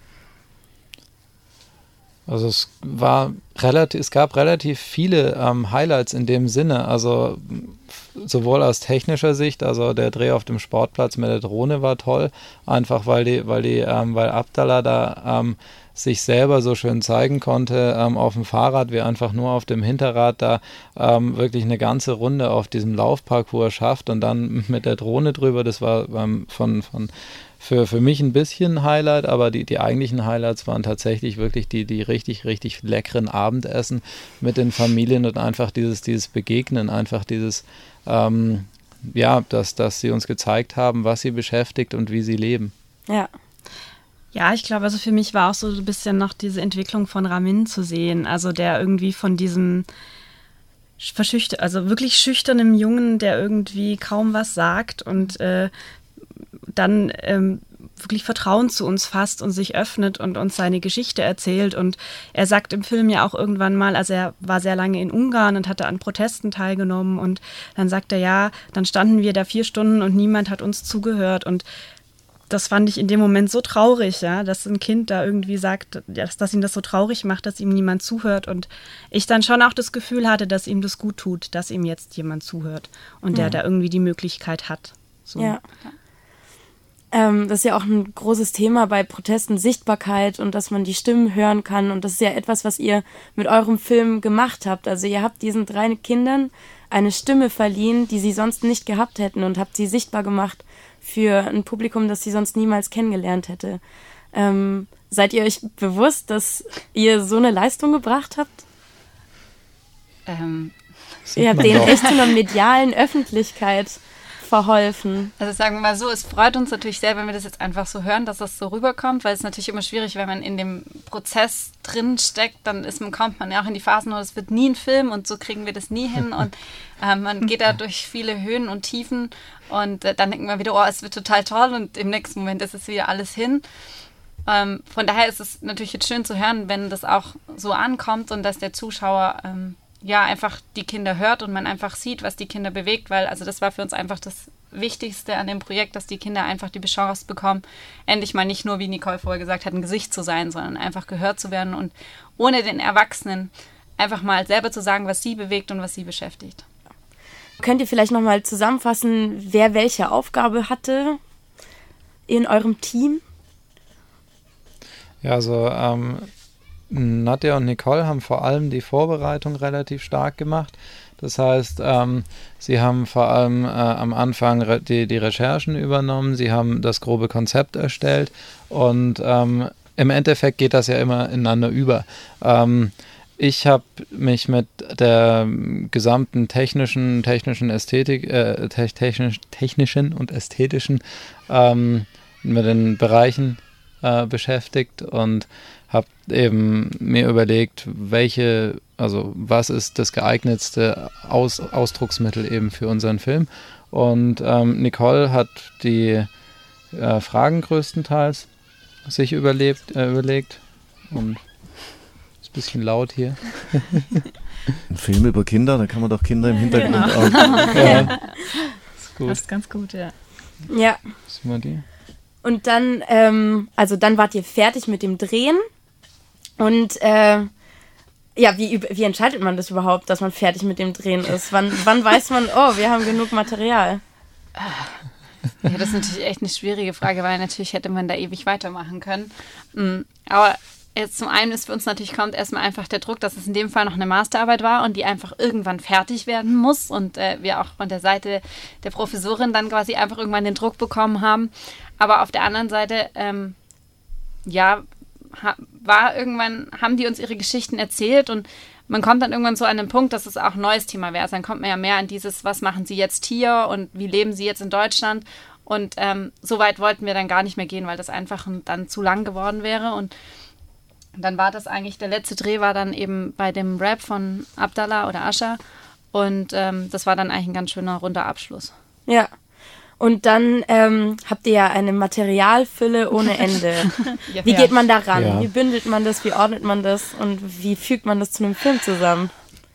Also es war relativ, es gab relativ viele ähm, Highlights in dem Sinne, also sowohl aus technischer Sicht, also der Dreh auf dem Sportplatz mit der Drohne war toll, einfach weil die, weil die, ähm, weil Abdallah da ähm, sich selber so schön zeigen konnte ähm, auf dem Fahrrad, wie einfach nur auf dem Hinterrad da ähm, wirklich eine ganze Runde auf diesem Laufparcours schafft und dann mit der Drohne drüber, das war ähm, von, von Für, für mich ein bisschen Highlight, aber die, die eigentlichen Highlights waren tatsächlich wirklich die, die richtig, richtig leckeren Abendessen mit den Familien und einfach dieses, dieses Begegnen, einfach dieses, ähm, ja, dass, dass sie uns gezeigt haben, was sie beschäftigt und wie sie leben. Ja. Ja, ich glaube, also für mich war auch so ein bisschen noch diese Entwicklung von Ramin zu sehen, also der irgendwie von diesem verschüchtern, also wirklich schüchternem Jungen, der irgendwie kaum was sagt und äh, dann ähm, wirklich Vertrauen zu uns fasst und sich öffnet und uns seine Geschichte erzählt. Und er sagt im Film ja auch irgendwann mal, also er war sehr lange in Ungarn und hatte an Protesten teilgenommen und dann sagt er, ja, dann standen wir da vier Stunden und niemand hat uns zugehört. Und das fand ich in dem Moment so traurig, ja, dass ein Kind da irgendwie sagt, dass, dass ihn das so traurig macht, dass ihm niemand zuhört. Und ich dann schon auch das Gefühl hatte, dass ihm das gut tut, dass ihm jetzt jemand zuhört und der ja. da irgendwie die Möglichkeit hat. So. Ja. Ähm, das ist ja auch ein großes Thema bei Protesten, Sichtbarkeit und dass man die Stimmen hören kann. Und das ist ja etwas, was ihr mit eurem Film gemacht habt. Also ihr habt diesen drei Kindern eine Stimme verliehen, die sie sonst nicht gehabt hätten und habt sie sichtbar gemacht für ein Publikum, das sie sonst niemals kennengelernt hätte. Ähm, seid ihr euch bewusst, dass ihr so eine Leistung gebracht habt? Ähm, ihr habt denen echt zu einer medialen Öffentlichkeit verholfen. Also sagen wir mal so, es freut uns natürlich sehr, wenn wir das jetzt einfach so hören, dass das so rüberkommt, weil es natürlich immer schwierig, wenn man in dem Prozess drin steckt, dann ist man, kommt man ja auch in die Phasen, wo es wird nie ein Film und so kriegen wir das nie hin und äh, man geht da durch viele Höhen und Tiefen und äh, dann denkt man wieder, oh, es wird total toll und im nächsten Moment ist es wieder alles hin. Ähm, von daher ist es natürlich jetzt schön zu hören, wenn das auch so ankommt und dass der Zuschauer ähm, ja, einfach die Kinder hört und man einfach sieht, was die Kinder bewegt, weil also das war für uns einfach das Wichtigste an dem Projekt, dass die Kinder einfach die Chance bekommen, endlich mal nicht nur, wie Nicole vorher gesagt hat, ein Gesicht zu sein, sondern einfach gehört zu werden und ohne den Erwachsenen einfach mal selber zu sagen, was sie bewegt und was sie beschäftigt. Könnt ihr vielleicht nochmal zusammenfassen, wer welche Aufgabe hatte in eurem Team? Ja, also ähm, Nadja und Nicole haben vor allem die Vorbereitung relativ stark gemacht. Das heißt, ähm, sie haben vor allem äh, am Anfang re- die, die Recherchen übernommen, sie haben das grobe Konzept erstellt und ähm, im Endeffekt geht das ja immer ineinander über. Ähm, ich habe mich mit der gesamten technischen, technischen Ästhetik, äh, te- technisch, technischen und ästhetischen ähm, mit den Bereichen äh, beschäftigt und habe eben mir überlegt, welche, also was ist das geeignetste Aus, Ausdrucksmittel eben für unseren Film. Und ähm, Nicole hat die äh, Fragen größtenteils sich überlebt, äh, überlegt und ist ein bisschen laut hier. Ein Film über Kinder, da kann man doch Kinder im Hintergrund Genau. auch. Ja, ist gut. Das ist ganz gut, ja. Ja. Ist mal die. Und dann, ähm, also dann wart ihr fertig mit dem Drehen. Und äh, ja, wie, wie entscheidet man das überhaupt, dass man fertig mit dem Drehen ist? Wann, wann weiß man, oh, wir haben genug Material? Ja, das ist natürlich echt eine schwierige Frage, weil natürlich hätte man da ewig weitermachen können. Aber jetzt zum einen ist für uns natürlich kommt erstmal einfach der Druck, dass es in dem Fall noch eine Masterarbeit war und die einfach irgendwann fertig werden muss und äh, wir auch von der Seite der Professorin dann quasi einfach irgendwann den Druck bekommen haben. Aber auf der anderen Seite, ähm, ja, war irgendwann, haben die uns ihre Geschichten erzählt und man kommt dann irgendwann so an den Punkt, dass es auch ein neues Thema wäre. Also dann kommt man ja mehr an dieses, was machen sie jetzt hier und wie leben sie jetzt in Deutschland und ähm, so weit wollten wir dann gar nicht mehr gehen, weil das einfach dann zu lang geworden wäre und dann war das eigentlich, der letzte Dreh war dann eben bei dem Rap von Abdallah oder Ascha und ähm, das war dann eigentlich ein ganz schöner runder Abschluss. Ja. Und dann ähm, habt ihr ja eine Materialfülle ohne Ende. Ja, wie geht man da ran? Ja. Wie bündelt man das? Wie ordnet man das? Und wie fügt man das zu einem Film zusammen?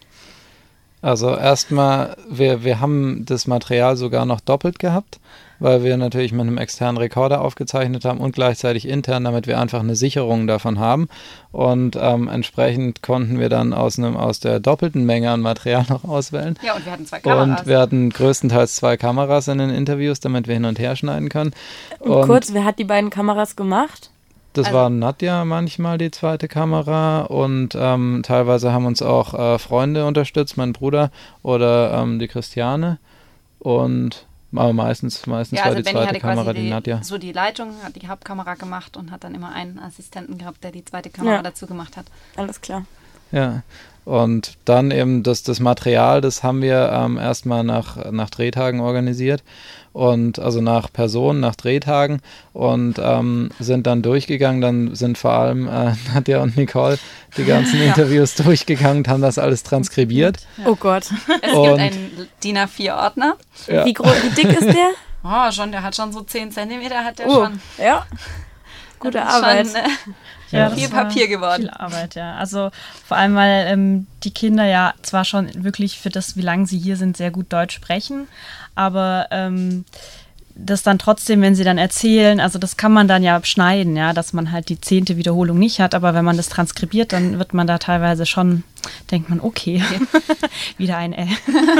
Also erstmal, wir, wir haben das Material sogar noch doppelt gehabt, weil wir natürlich mit einem externen Rekorder aufgezeichnet haben und gleichzeitig intern, damit wir einfach eine Sicherung davon haben. Und ähm, entsprechend konnten wir dann aus, einem, aus der doppelten Menge an Material noch auswählen. Ja, und wir hatten zwei Kameras. Und wir hatten größtenteils zwei Kameras in den Interviews, damit wir hin und her schneiden können. Und, Und kurz, wer hat die beiden Kameras gemacht? das Also- war Nadja manchmal die zweite Kamera und ähm, teilweise haben uns auch äh, Freunde unterstützt, mein Bruder oder ähm, die Christiane und aber meistens, meistens Ja, war also die Benni zweite hatte Kamera quasi die die, Nadja. so die Leitung, hat die Hauptkamera gemacht und hat dann immer einen Assistenten gehabt, der die zweite Kamera Ja. dazu gemacht hat. Alles klar. Ja, und dann eben das, das Material, das haben wir ähm, erstmal nach, nach Drehtagen organisiert und also nach Personen, nach Drehtagen und ähm, sind dann durchgegangen, dann sind vor allem äh, Nadja und Nicole die ganzen Ja. Interviews durchgegangen und haben das alles transkribiert. Oh Gott. Es Und- gibt einen D I N A vier Ordner. Ja. Wie, groß, wie dick ist der? Oh, schon, der hat schon so zehn Zentimeter, hat der Oh, schon. ja. Gute Das ist Arbeit. Schon, äh, Ja, viel das war Papier geworden. Viel Arbeit, ja. Also vor allem, weil ähm, die Kinder ja zwar schon wirklich für das, wie lange sie hier sind, sehr gut Deutsch sprechen, aber ähm, das dann trotzdem, wenn sie dann erzählen, also das kann man dann ja schneiden, ja, dass man halt die zehnte Wiederholung nicht hat, aber wenn man das transkribiert, dann wird man da teilweise schon, denkt man, okay, wieder ein L.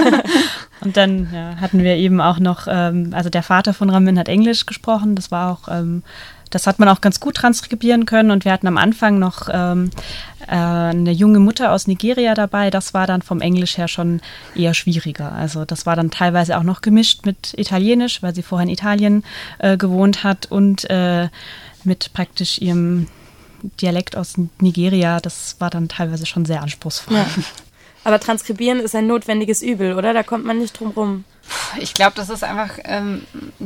Und dann ja, hatten wir eben auch noch, ähm, also der Vater von Ramin hat Englisch gesprochen, das war auch, ähm, das hat man auch ganz gut transkribieren können und wir hatten am Anfang noch ähm, äh, eine junge Mutter aus Nigeria dabei, das war dann vom Englisch her schon eher schwieriger. Also das war dann teilweise auch noch gemischt mit Italienisch, weil sie vorher in Italien äh, gewohnt hat und äh, mit praktisch ihrem Dialekt aus Nigeria, das war dann teilweise schon sehr anspruchsvoll. Ja. Aber transkribieren ist ein notwendiges Übel, oder? Da kommt man nicht drum rum. Ich glaube, das ist einfach, ähm,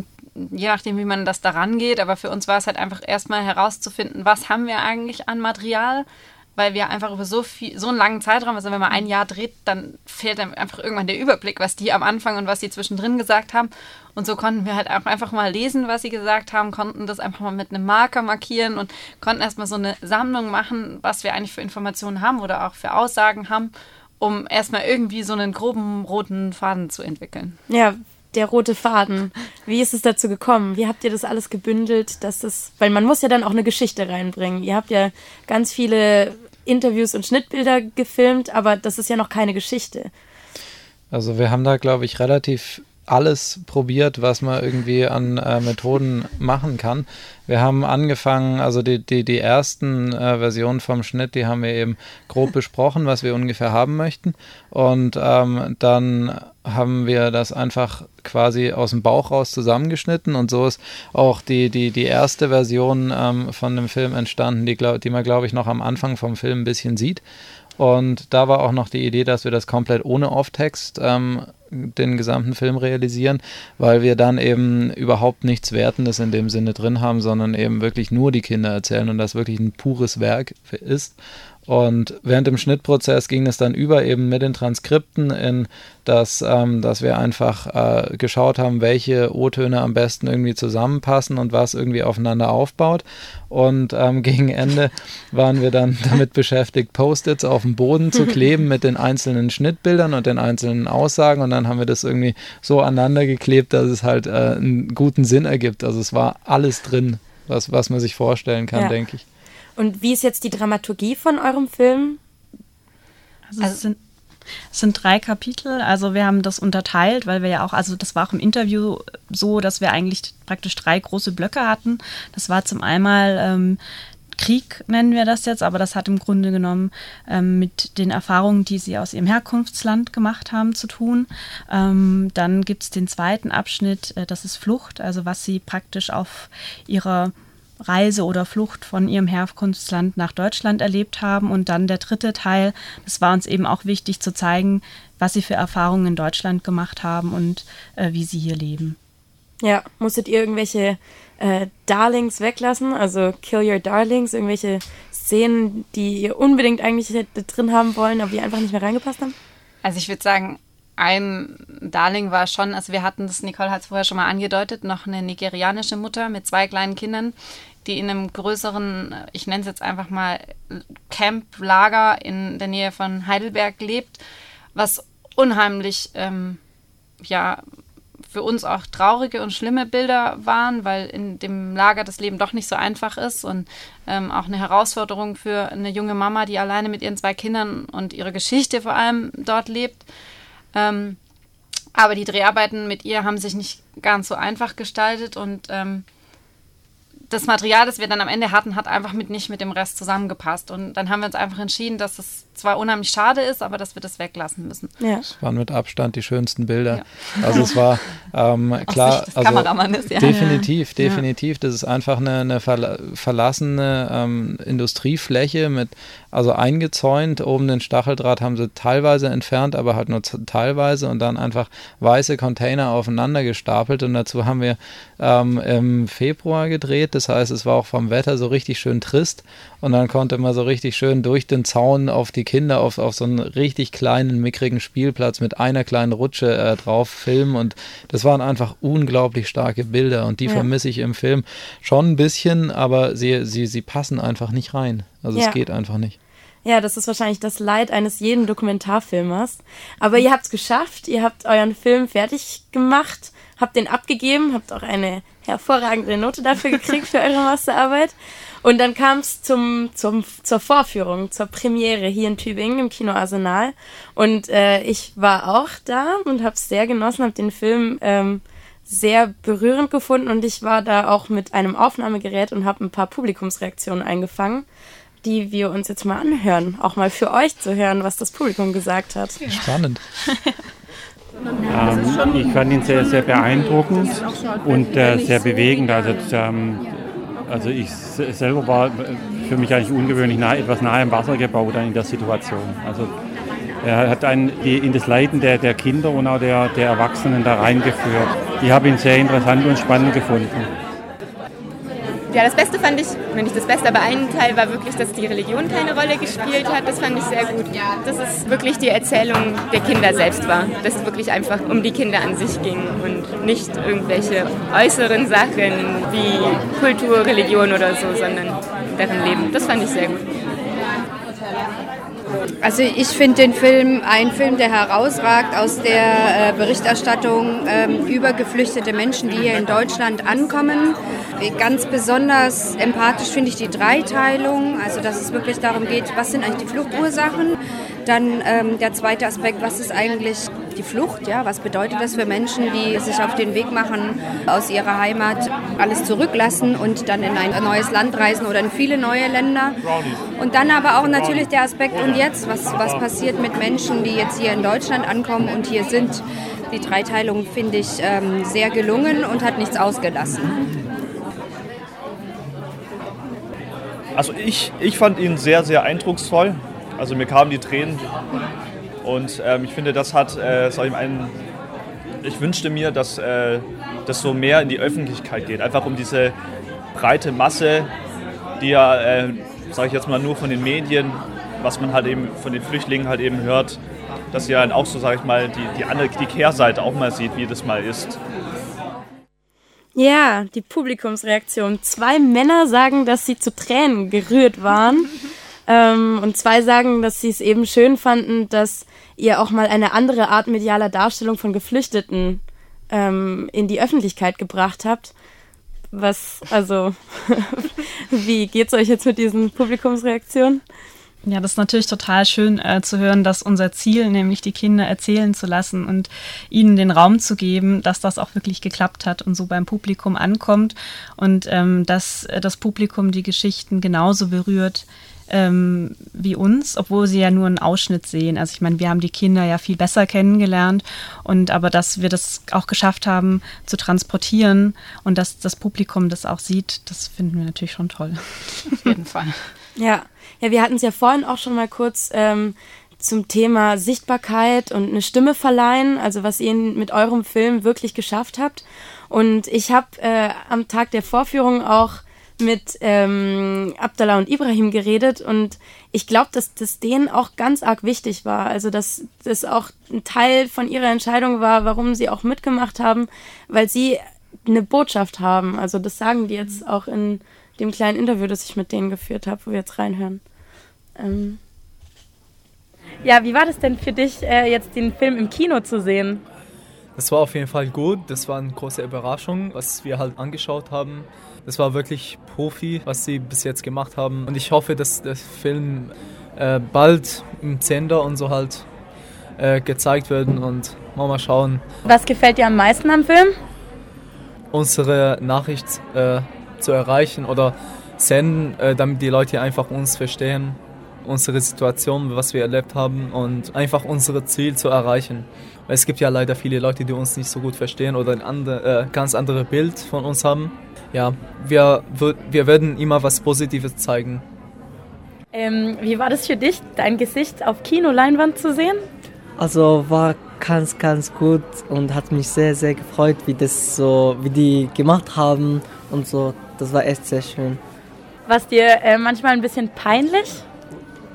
je nachdem, wie man das daran geht, aber für uns war es halt einfach erstmal herauszufinden, was haben wir eigentlich an Material, weil wir einfach über so viel, so einen langen Zeitraum, also wenn man ein Jahr dreht, dann fehlt dann einfach irgendwann der Überblick, was die am Anfang und was sie zwischendrin gesagt haben. Und so konnten wir halt auch einfach mal lesen, was sie gesagt haben, konnten das einfach mal mit einem Marker markieren und konnten erstmal so eine Sammlung machen, was wir eigentlich für Informationen haben oder auch für Aussagen haben, um erstmal irgendwie so einen groben roten Faden zu entwickeln. Ja, der rote Faden. Wie ist es dazu gekommen? Wie habt ihr das alles gebündelt, dass das, weil man muss ja dann auch eine Geschichte reinbringen. Ihr habt ja ganz viele Interviews und Schnittbilder gefilmt, aber das ist ja noch keine Geschichte. Also wir haben da, glaube ich, relativ alles probiert, was man irgendwie an äh, Methoden machen kann. Wir haben angefangen, also die, die, die ersten äh, Versionen vom Schnitt, die haben wir eben grob besprochen, was wir ungefähr haben möchten. Und ähm, dann haben wir das einfach quasi aus dem Bauch raus zusammengeschnitten und so ist auch die, die, die erste Version ähm, von dem Film entstanden, die, glaub, die man, glaube ich, noch am Anfang vom Film ein bisschen sieht. Und da war auch noch die Idee, dass wir das komplett ohne Off-Text ähm, den gesamten Film realisieren, weil wir dann eben überhaupt nichts Wertendes in dem Sinne drin haben, sondern eben wirklich nur die Kinder erzählen und das wirklich ein pures Werk ist. Und während dem Schnittprozess ging es dann über eben mit den Transkripten in das, ähm, dass wir einfach äh, geschaut haben, welche O-Töne am besten irgendwie zusammenpassen und was irgendwie aufeinander aufbaut. Und ähm, gegen Ende waren wir dann damit beschäftigt, Post-its auf dem Boden zu kleben mit den einzelnen Schnittbildern und den einzelnen Aussagen. Und dann haben wir das irgendwie so aneinander geklebt, dass es halt äh, einen guten Sinn ergibt. Also es war alles drin, was, was man sich vorstellen kann, Ja. denke ich. Und wie ist jetzt die Dramaturgie von eurem Film? Also, es sind, es sind drei Kapitel, also wir haben das unterteilt, weil wir ja auch, also das war auch im Interview so, dass wir eigentlich praktisch drei große Blöcke hatten. Das war zum einen ähm, Krieg, nennen wir das jetzt, aber das hat im Grunde genommen ähm, mit den Erfahrungen, die sie aus ihrem Herkunftsland gemacht haben, zu tun. Ähm, dann gibt es den zweiten Abschnitt, äh, das ist Flucht, also was sie praktisch auf ihrer Reise oder Flucht von ihrem Herkunftsland nach Deutschland erlebt haben. Und dann der dritte Teil, das war uns eben auch wichtig zu zeigen, was sie für Erfahrungen in Deutschland gemacht haben und äh, wie sie hier leben. Ja, musstet ihr irgendwelche äh, Darlings weglassen, also Kill Your Darlings, irgendwelche Szenen, die ihr unbedingt eigentlich hätte drin haben wollen, aber die einfach nicht mehr reingepasst haben? Also ich würde sagen, ein Darling war schon, also wir hatten das, Nicole hat es vorher schon mal angedeutet, noch eine nigerianische Mutter mit zwei kleinen Kindern, die in einem größeren, ich nenne es jetzt einfach mal Camp-Lager in der Nähe von Heidelberg lebt, was unheimlich, ähm, ja, für uns auch traurige und schlimme Bilder waren, weil in dem Lager das Leben doch nicht so einfach ist und ähm, auch eine Herausforderung für eine junge Mama, die alleine mit ihren zwei Kindern und ihrer Geschichte vor allem dort lebt. Ähm, aber die Dreharbeiten mit ihr haben sich nicht ganz so einfach gestaltet und ähm, das Material, das wir dann am Ende hatten, hat einfach mit nicht mit dem Rest zusammengepasst. Und dann haben wir uns einfach entschieden, dass es zwar unheimlich schade ist, aber dass wir das weglassen müssen. Ja. Das waren mit Abstand die schönsten Bilder. Ja. Also es war ähm, klar, Sicht des also Kameramannes, ja. definitiv, Ja. definitiv. Das ist einfach eine, eine verla verlassene ähm, Industriefläche mit, also eingezäunt. Oben den Stacheldraht haben sie teilweise entfernt, aber halt nur teilweise und dann einfach weiße Container aufeinander gestapelt. Und dazu haben wir ähm, im Februar gedreht. Das heißt, es war auch vom Wetter so richtig schön trist und dann konnte man so richtig schön durch den Zaun auf die Kinder auf, auf so einen richtig kleinen, mickrigen Spielplatz mit einer kleinen Rutsche äh, drauf filmen und das waren einfach unglaublich starke Bilder und die ja. vermisse ich im Film schon ein bisschen, aber sie, sie, sie passen einfach nicht rein. Also ja. es geht einfach nicht. Ja, das ist wahrscheinlich das Leid eines jeden Dokumentarfilmers. Aber ihr habt es geschafft, ihr habt euren Film fertig gemacht, habt den abgegeben, habt auch eine hervorragende Note dafür gekriegt für eure Masterarbeit. Und dann kam es zum, zum, zur Vorführung, zur Premiere hier in Tübingen im Kino Arsenal. Und äh, ich war auch da und habe es sehr genossen, habe den Film ähm, sehr berührend gefunden. Und ich war da auch mit einem Aufnahmegerät und habe ein paar Publikumsreaktionen eingefangen, die wir uns jetzt mal anhören. Auch mal für euch zu hören, was das Publikum gesagt hat. Spannend. ähm, ich fand ihn sehr, sehr beeindruckend und äh, sehr bewegend. Also, ähm, also ich selber war für mich eigentlich ungewöhnlich nah, etwas nahe am Wasser gebaut in der Situation. Also er hat einen die, in das Leiden der, der Kinder und auch der, der Erwachsenen da reingeführt. Ich habe ihn sehr interessant und spannend gefunden. Ja, das Beste fand ich, wenn nicht das Beste, aber ein Teil war wirklich, dass die Religion keine Rolle gespielt hat. Das fand ich sehr gut. Dass es wirklich die Erzählung der Kinder selbst war. Dass es wirklich einfach um die Kinder an sich ging und nicht irgendwelche äußeren Sachen wie Kultur, Religion oder so, sondern deren Leben. Das fand ich sehr gut. Also ich finde den Film ein Film, der herausragt aus der äh, Berichterstattung ähm, über geflüchtete Menschen, die hier in Deutschland ankommen. Ganz besonders empathisch finde ich die Dreiteilung, also dass es wirklich darum geht, was sind eigentlich die Fluchtursachen. Dann ähm, der zweite Aspekt, was ist eigentlich die Flucht? Ja? Was bedeutet das für Menschen, die sich auf den Weg machen, aus ihrer Heimat alles zurücklassen und dann in ein neues Land reisen oder in viele neue Länder? Und dann aber auch natürlich der Aspekt, und jetzt, was, was passiert mit Menschen, die jetzt hier in Deutschland ankommen und hier sind? Die Dreiteilung finde ich ähm, sehr gelungen und hat nichts ausgelassen. Also ich, ich fand ihn sehr, sehr eindrucksvoll. Also mir kamen die Tränen und ähm, ich finde, das hat, äh, sag ich mal, einen, ich wünschte mir, dass äh, das so mehr in die Öffentlichkeit geht. Einfach um diese breite Masse, die ja, äh, sage ich jetzt mal, nur von den Medien, was man halt eben von den Flüchtlingen halt eben hört, dass sie dann auch so, sage ich mal, die, die, andere, die Kehrseite auch mal sieht, wie das mal ist. Ja, die Publikumsreaktion. Zwei Männer sagen, dass sie zu Tränen gerührt waren. ähm, und zwei sagen, dass sie es eben schön fanden, dass ihr auch mal eine andere Art medialer Darstellung von Geflüchteten ähm, in die Öffentlichkeit gebracht habt. Was, also, wie geht's euch jetzt mit diesen Publikumsreaktionen? Ja, das ist natürlich total schön äh, zu hören, dass unser Ziel, nämlich die Kinder erzählen zu lassen und ihnen den Raum zu geben, dass das auch wirklich geklappt hat und so beim Publikum ankommt und ähm, dass äh, das Publikum die Geschichten genauso berührt ähm, wie uns, obwohl sie ja nur einen Ausschnitt sehen. Also ich meine, wir haben die Kinder ja viel besser kennengelernt und aber dass wir das auch geschafft haben zu transportieren und dass das Publikum das auch sieht, das finden wir natürlich schon toll. Auf jeden Fall. Ja. Ja, wir hatten es ja vorhin auch schon mal kurz ähm, zum Thema Sichtbarkeit und eine Stimme verleihen, also was ihr mit eurem Film wirklich geschafft habt. Und ich habe äh, am Tag der Vorführung auch mit ähm, Abdallah und Ibrahim geredet und ich glaube, dass das denen auch ganz arg wichtig war. Also dass das auch ein Teil von ihrer Entscheidung war, warum sie auch mitgemacht haben, weil sie eine Botschaft haben. Also das sagen die jetzt auch in dem kleinen Interview, das ich mit denen geführt habe, wo wir jetzt reinhören. Ähm ja, wie war das denn für dich, äh, jetzt den Film im Kino zu sehen? Das war auf jeden Fall gut. Das war eine große Überraschung, was wir halt angeschaut haben. Das war wirklich Profi, was sie bis jetzt gemacht haben. Und ich hoffe, dass der Film äh, bald im Sender und so halt äh, gezeigt wird und mal schauen. Was gefällt dir am meisten am Film? Unsere Nachricht äh, zu erreichen oder senden, äh, damit die Leute einfach uns verstehen, unsere Situation, was wir erlebt haben und einfach unser Ziel zu erreichen. Weil es gibt ja leider viele Leute, die uns nicht so gut verstehen oder ein andere, äh, ganz anderes Bild von uns haben. Ja, wir, wir werden immer was Positives zeigen. Ähm, wie war das für dich, dein Gesicht auf Kinoleinwand zu sehen? Also war ganz, ganz gut und hat mich sehr, sehr gefreut, wie das so, wie die gemacht haben und so. Das war echt sehr schön. War es dir äh, manchmal ein bisschen peinlich?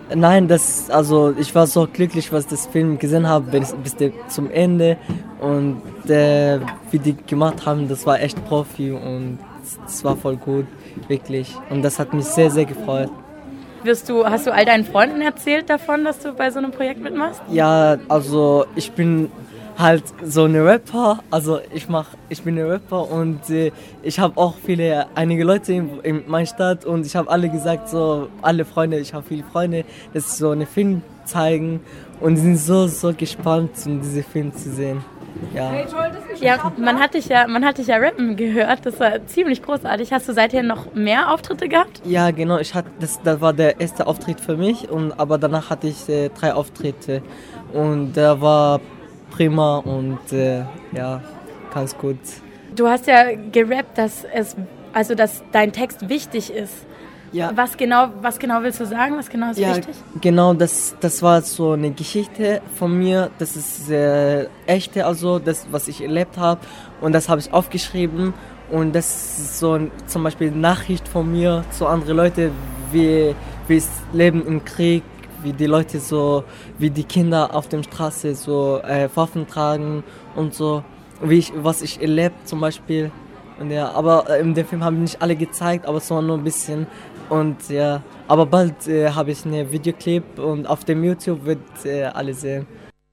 Nein, das, also ich war so glücklich, was das Film gesehen habe, bis, bis der, zum Ende. Und äh, wie die gemacht haben, das war echt Profi und das war voll gut, wirklich. Und das hat mich sehr, sehr gefreut. Wirst du, hast du all deinen Freunden erzählt davon, dass du bei so einem Projekt mitmachst? Ja, also ich bin halt so ein Rapper, also ich mach, ich bin ein Rapper und äh, ich habe auch viele, einige Leute in, in meiner Stadt und ich habe alle gesagt, so alle Freunde, ich habe viele Freunde, dass sie so einen Film zeigen und die sind so, so gespannt, um diesen Film zu sehen. Ja. Ja, man hat dich ja, man hat dich ja rappen gehört, das war ziemlich großartig. Hast du seither noch mehr Auftritte gehabt? Ja, genau, ich hatte, das, das war der erste Auftritt für mich, und, aber danach hatte ich äh, drei Auftritte und der war prima und äh, ja, ganz gut. Du hast ja gerappt, dass es, also dass dein Text wichtig ist. Ja. Was genau, was genau willst du sagen? Was genau ist ja, wichtig? Genau, das, das war so eine Geschichte von mir. Das ist äh, echte, also das, was ich erlebt habe, und das habe ich aufgeschrieben. Und das ist so ein, zum Beispiel eine Nachricht von mir zu anderen Leuten, wie wie es Leben im Krieg, wie die Leute so, wie die Kinder auf der Straße so äh, Waffen tragen und so, wie ich, was ich erlebt zum Beispiel. Und ja, aber äh, in dem Film haben nicht alle gezeigt, aber so nur ein bisschen. Und ja, aber bald äh, habe ich einen Videoclip und auf dem YouTube wird äh, alle sehen.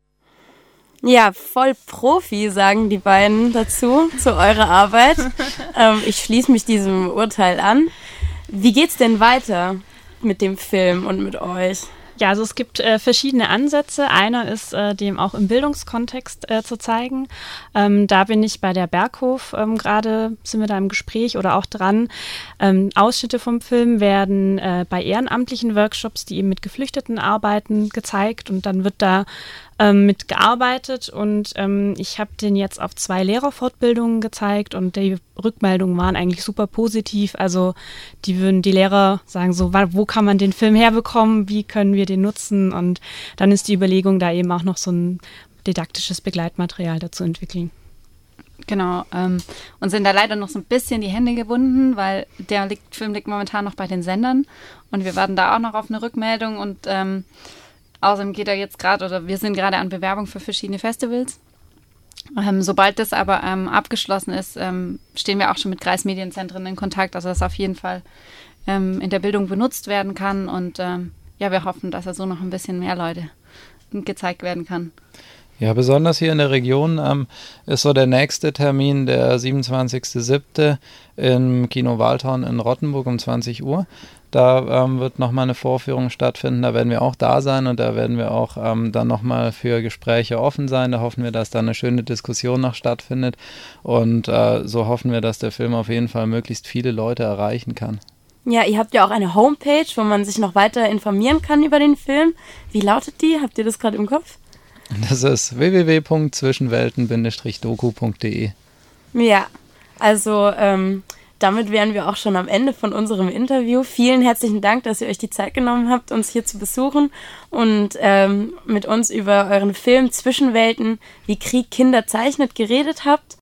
Ja, voll Profi, sagen die beiden dazu, zu eurer Arbeit. ähm, ich schließe mich diesem Urteil an. Wie geht's denn weiter mit dem Film und mit euch? Ja, also es gibt äh, verschiedene Ansätze. Einer ist, äh, dem auch im Bildungskontext äh, zu zeigen. Ähm, da bin ich bei der Berghof ähm, gerade, sind wir da im Gespräch oder auch dran. Ähm, Ausschnitte vom Film werden äh, bei ehrenamtlichen Workshops, die eben mit Geflüchteten arbeiten, gezeigt, und dann wird da ähm, mitgearbeitet, und ähm, ich habe den jetzt auf zwei Lehrerfortbildungen gezeigt, und die Rückmeldungen waren eigentlich super positiv. Also die würden die Lehrer sagen so, wo kann man den Film herbekommen, wie können wir den nutzen, und dann ist die Überlegung, da eben auch noch so ein didaktisches Begleitmaterial dazu entwickeln. Genau, ähm, und sind da leider noch so ein bisschen die Hände gebunden, weil der liegt, Film liegt momentan noch bei den Sendern, und wir warten da auch noch auf eine Rückmeldung, und ähm, außerdem geht er jetzt gerade, oder wir sind gerade an Bewerbung für verschiedene Festivals. Ähm, sobald das aber ähm, abgeschlossen ist, ähm, stehen wir auch schon mit Kreismedienzentren in Kontakt, also dass auf jeden Fall ähm, in der Bildung benutzt werden kann, und ähm, ja, wir hoffen, dass er so noch ein bisschen mehr Leute gezeigt werden kann. Ja, besonders hier in der Region ähm, ist so der nächste Termin der siebenundzwanzigster siebte im Kino Waldhorn in Rottenburg um zwanzig Uhr. Da ähm, wird nochmal eine Vorführung stattfinden, da werden wir auch da sein, und da werden wir auch ähm, dann nochmal für Gespräche offen sein. Da hoffen wir, dass da eine schöne Diskussion noch stattfindet, und äh, so hoffen wir, dass der Film auf jeden Fall möglichst viele Leute erreichen kann. Ja, ihr habt ja auch eine Homepage, wo man sich noch weiter informieren kann über den Film. Wie lautet die? Habt ihr das gerade im Kopf? Das ist w w w punkt zwischenwelten Bindestrich doku punkt d e. Ja, also ähm, damit wären wir auch schon am Ende von unserem Interview. Vielen herzlichen Dank, dass ihr euch die Zeit genommen habt, uns hier zu besuchen und ähm, mit uns über euren Film Zwischenwelten, wie Krieg Kinder zeichnet, geredet habt.